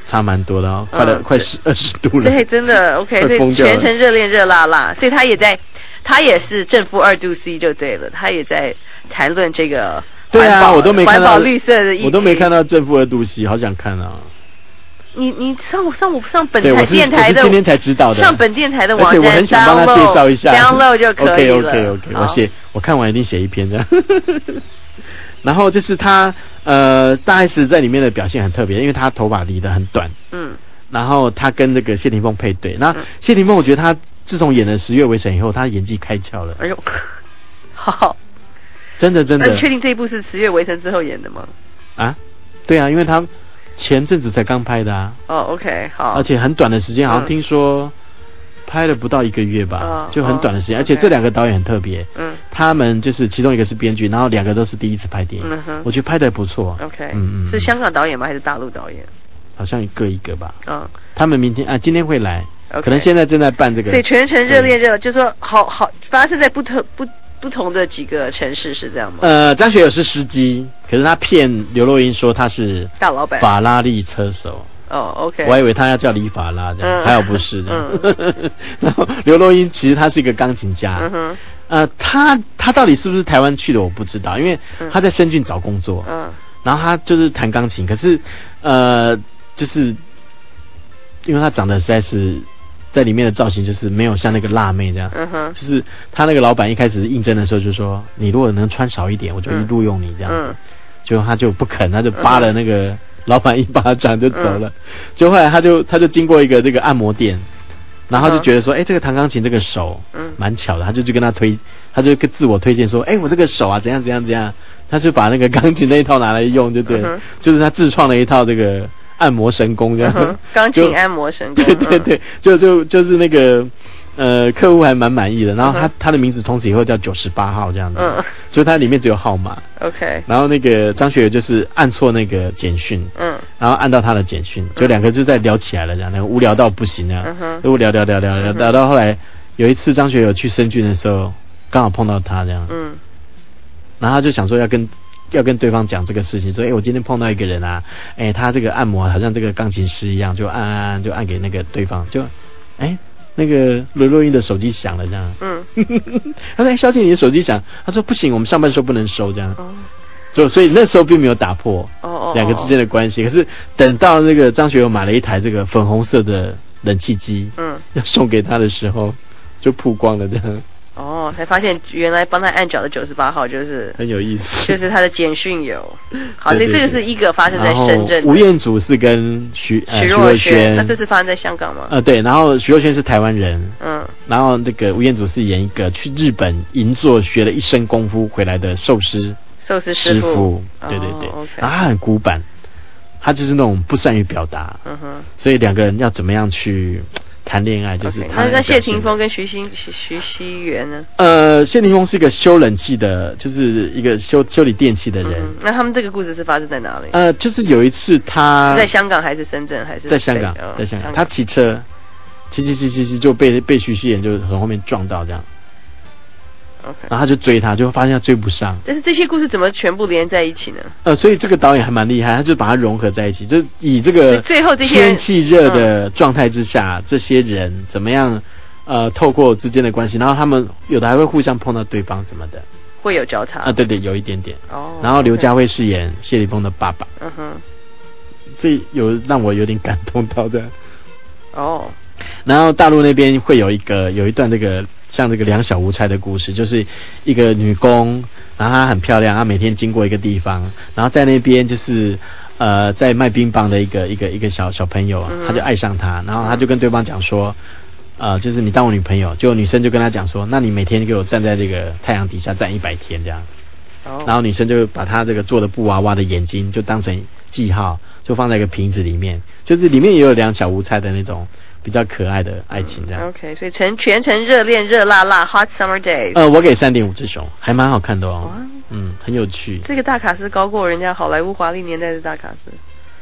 差蛮多的哦，快20度了。 对，真的 OK， 所以全程热恋热辣辣，所以他也是正负2度 C 就对了，他也在谈论这个对啊，我都没看到环保绿色的议题， 我都没看到正负2度 C， 好想看啊。 你上本台电台的， 我是今天才知道的。 上本电台的网站， 而且我很想帮他介绍一下 ，download 就可以了。 OK， 我看完一定写一篇这样。然后就是他大 S 在里面的表现很特别，因为他头发理得很短，然后他跟那个谢霆锋配对，那谢霆锋我觉得他自从演了《十月围城》以后，他演技开窍了。 哎呦，好， 真的。 你确定这一部是《十月围城》之后演的吗？ 啊，对啊，因为他前阵子才刚拍的啊。 哦 ，OK， 好。 而且很短的时间，好像听说拍了不到1个月吧，就很短的时间。而且这2个导演很特别，他们就是其中一个是编剧，然后2个都是第一次拍电影，我觉得拍得不错。 OK， 是香港导演吗？还是大陆导演？ 好像各一个吧。他们今天会来，可能现在正在办这个。 所以全程热恋热，就说好发生在不同的几个城市是这样吗？ 张学友是司机，可是他骗刘若英说他是大老板， 法拉利车手。 OK， 我还以为他要叫李法拉这样，还好不是这样。然后刘若英其实他是一个钢琴家，他到底是不是台湾去的我不知道，因为他在深圳找工作，然后他就是弹钢琴，可是就是因为他长得实在是。在里面的造型就是没有像那个辣妹这样，就是他那个老板一开始应征的时候就说，你如果能穿少一点，我就录用你这样，就他就不肯，他就扒了那个老板一巴掌就走了，就后来他就经过一个这个按摩店，然后就觉得说，这个弹钢琴这个手蛮巧的，他就跟他就自我推荐说，我这个手啊怎样，他就把那个钢琴那一套拿来用，就对了，就是他自创了一套这个。按摩神功这样， 钢琴按摩神功， 对，就是那个客户还蛮满意的。然后他的名字从此以后叫98号这样子，就它里面只有号码。 OK。 然后那个张学友就是按错那个简讯，然后按到他的简讯，就2个就在聊起来了这样，无聊到不行啊，就聊到后来有一次张学友去深圳的时候，刚好碰到他这样，然后他就想说要跟对方讲这个事情，说我今天碰到一个人啊，他这个按摩好像这个钢琴师一样，就按给那个对方，就那个刘若英的手机响了这样，他说小姐你的手机响，他说不行，我们上班时候不能收这样，所以那时候并没有打破2个之间的关系，可是等到那个张学友买了一台这个粉红色的冷气机，要送给他的时候就曝光了这样。 才发现原来帮他按脚的98号就是很有意思， 就是他的简讯有。好，所以这个是一个发生在深圳。 吴彦祖是跟徐若瑄， 那这是发生在香港吗？ 对，然后徐若瑄是台湾人，然后这个吴彦祖是演一个去日本银座学了一身功夫回来的寿司师傅，对，然后他很古板，他就是那种不善于表达，所以2个人要怎么样去谈恋爱，就是那谢霆锋跟徐熙媛呢？ 谢霆锋是一个修冷气的，就是一个修理电器的人。 那他们这个故事是发生在哪里？ 就是有一次他是在香港还是深圳还是在香港？在香港，他骑车骑就被徐熙媛就从后面撞到这样。然后他就追他，就发现他追不上。 但是这些故事怎么全部连在一起呢？ 所以这个导演还蛮厉害，他就把它融合在一起，就以这个最后这些天气热的状态之下，这些人怎么样透过之间的关系，然后他们有的还会互相碰到对方什么的， 会有交叉对，有一点点。然后刘家辉饰演谢霆锋的爸爸，这有让我有点感动到的。然后大陆那边会有一段这个像这个两小无猜的故事，就是一个女工，然后她很漂亮，她每天经过一个地方，然后在那边就是在卖冰棒的一个小朋友，他就爱上她，然后他就跟对方讲说，就是你当我女朋友，就女生就跟他讲说，那你每天给我站在这个太阳底下站100天这样，然后女生就把她这个做的布娃娃的眼睛就当成记号，就放在一个瓶子里面，就是里面也有两小无猜的那种比较可爱的爱情这样。 OK， 所以全程热恋热辣辣 Hot Summer Days。 我给3.5只熊，还蛮好看的哦。很有趣。 这个大卡司高过人家好莱坞华丽年代的大卡司。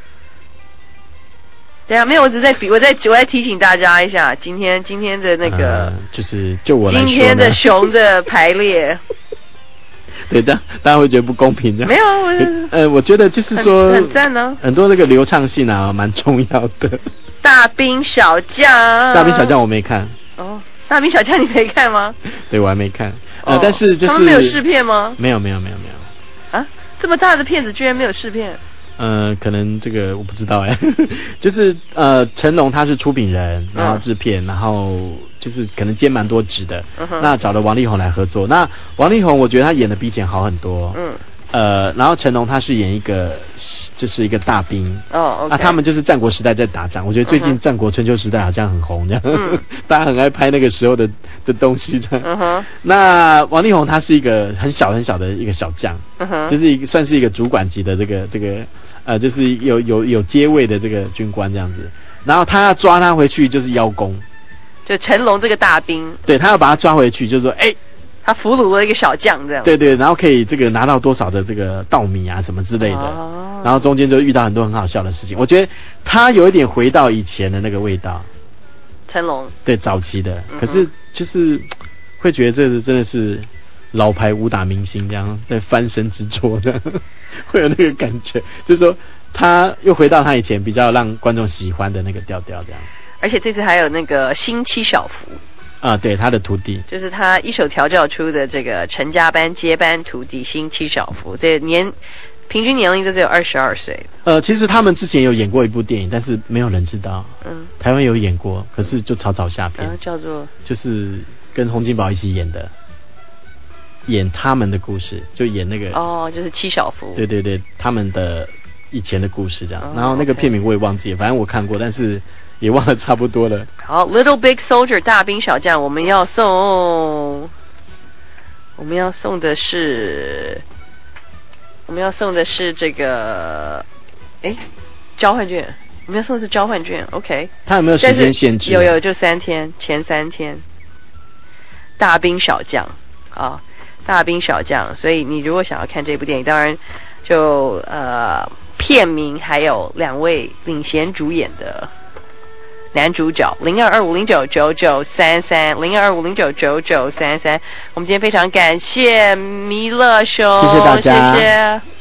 对啊，没有，我在提醒大家一下，今天的那个就我来说今天的熊的排列。 对，这样大家会觉得不公平这样。 没有， 我觉得就是说很赞呢， 很多那个流畅性啊，蛮重要的。 大兵小将， 大兵小将我没看。 哦，大兵小将你没看吗？ 对，我还没看。但是就是他们没有试片吗？ 没有。 啊，这么大的片子居然没有试片？ 可能这个我不知道哎，就是成龙他是出品人，然后制片，然后就是可能兼蛮多职的。那找了王力宏来合作，那王力宏我觉得他演的比以前好很多。然后成龙他是演一个就是一个大兵。 OK。 他们就是战国时代在打仗，我觉得最近战国春秋时代好像很红这样，大家很爱拍那个时候的东西这样。那王力宏他是一个很小的一个小将，就是算是一个主管级的这个就是有阶位的这个军官这样子，然后他要抓他回去就是邀功， 就成龙这个大兵， 对他要把他抓回去，就是说他俘虏了一个小将这样， 对，然后可以这个拿到多少的这个稻米啊什么之类的，然后中间就遇到很多很好笑的事情，我觉得他有一点回到以前的那个味道， 成龙对早期的，可是就是会觉得这真的是老牌武打明星这样在翻身之作的，会有那个感觉，就是说他又回到他以前比较让观众喜欢的那个调调这样。 而且这次还有那个新七小福对，他的徒弟就是他一手调教出的这个陈家班接班徒弟新七小福，这平均年龄都只有22岁。 其实他们之前有演过一部电影，但是没有人知道。台湾有演过，可是就草草下片。 叫做就是跟洪金宝一起演的，演他们的故事，就演那个就是七小福。 对，他们的以前的故事这样。然后那个片名我也忘记了，反正我看过，但是也忘了差不多了。 好 ，Little Big Soldier 大兵小将，我们要送的是这个交换券，我们要送的是交换券 ，OK。 他有没有时间限制？ 有，就3天，前3天。大兵小将大兵小将，所以你如果想要看这部电影，当然就片名还有2位领衔主演的男主角0225099933，0225099933。我们今天非常感谢弥勒兄， 谢谢大家， 谢谢。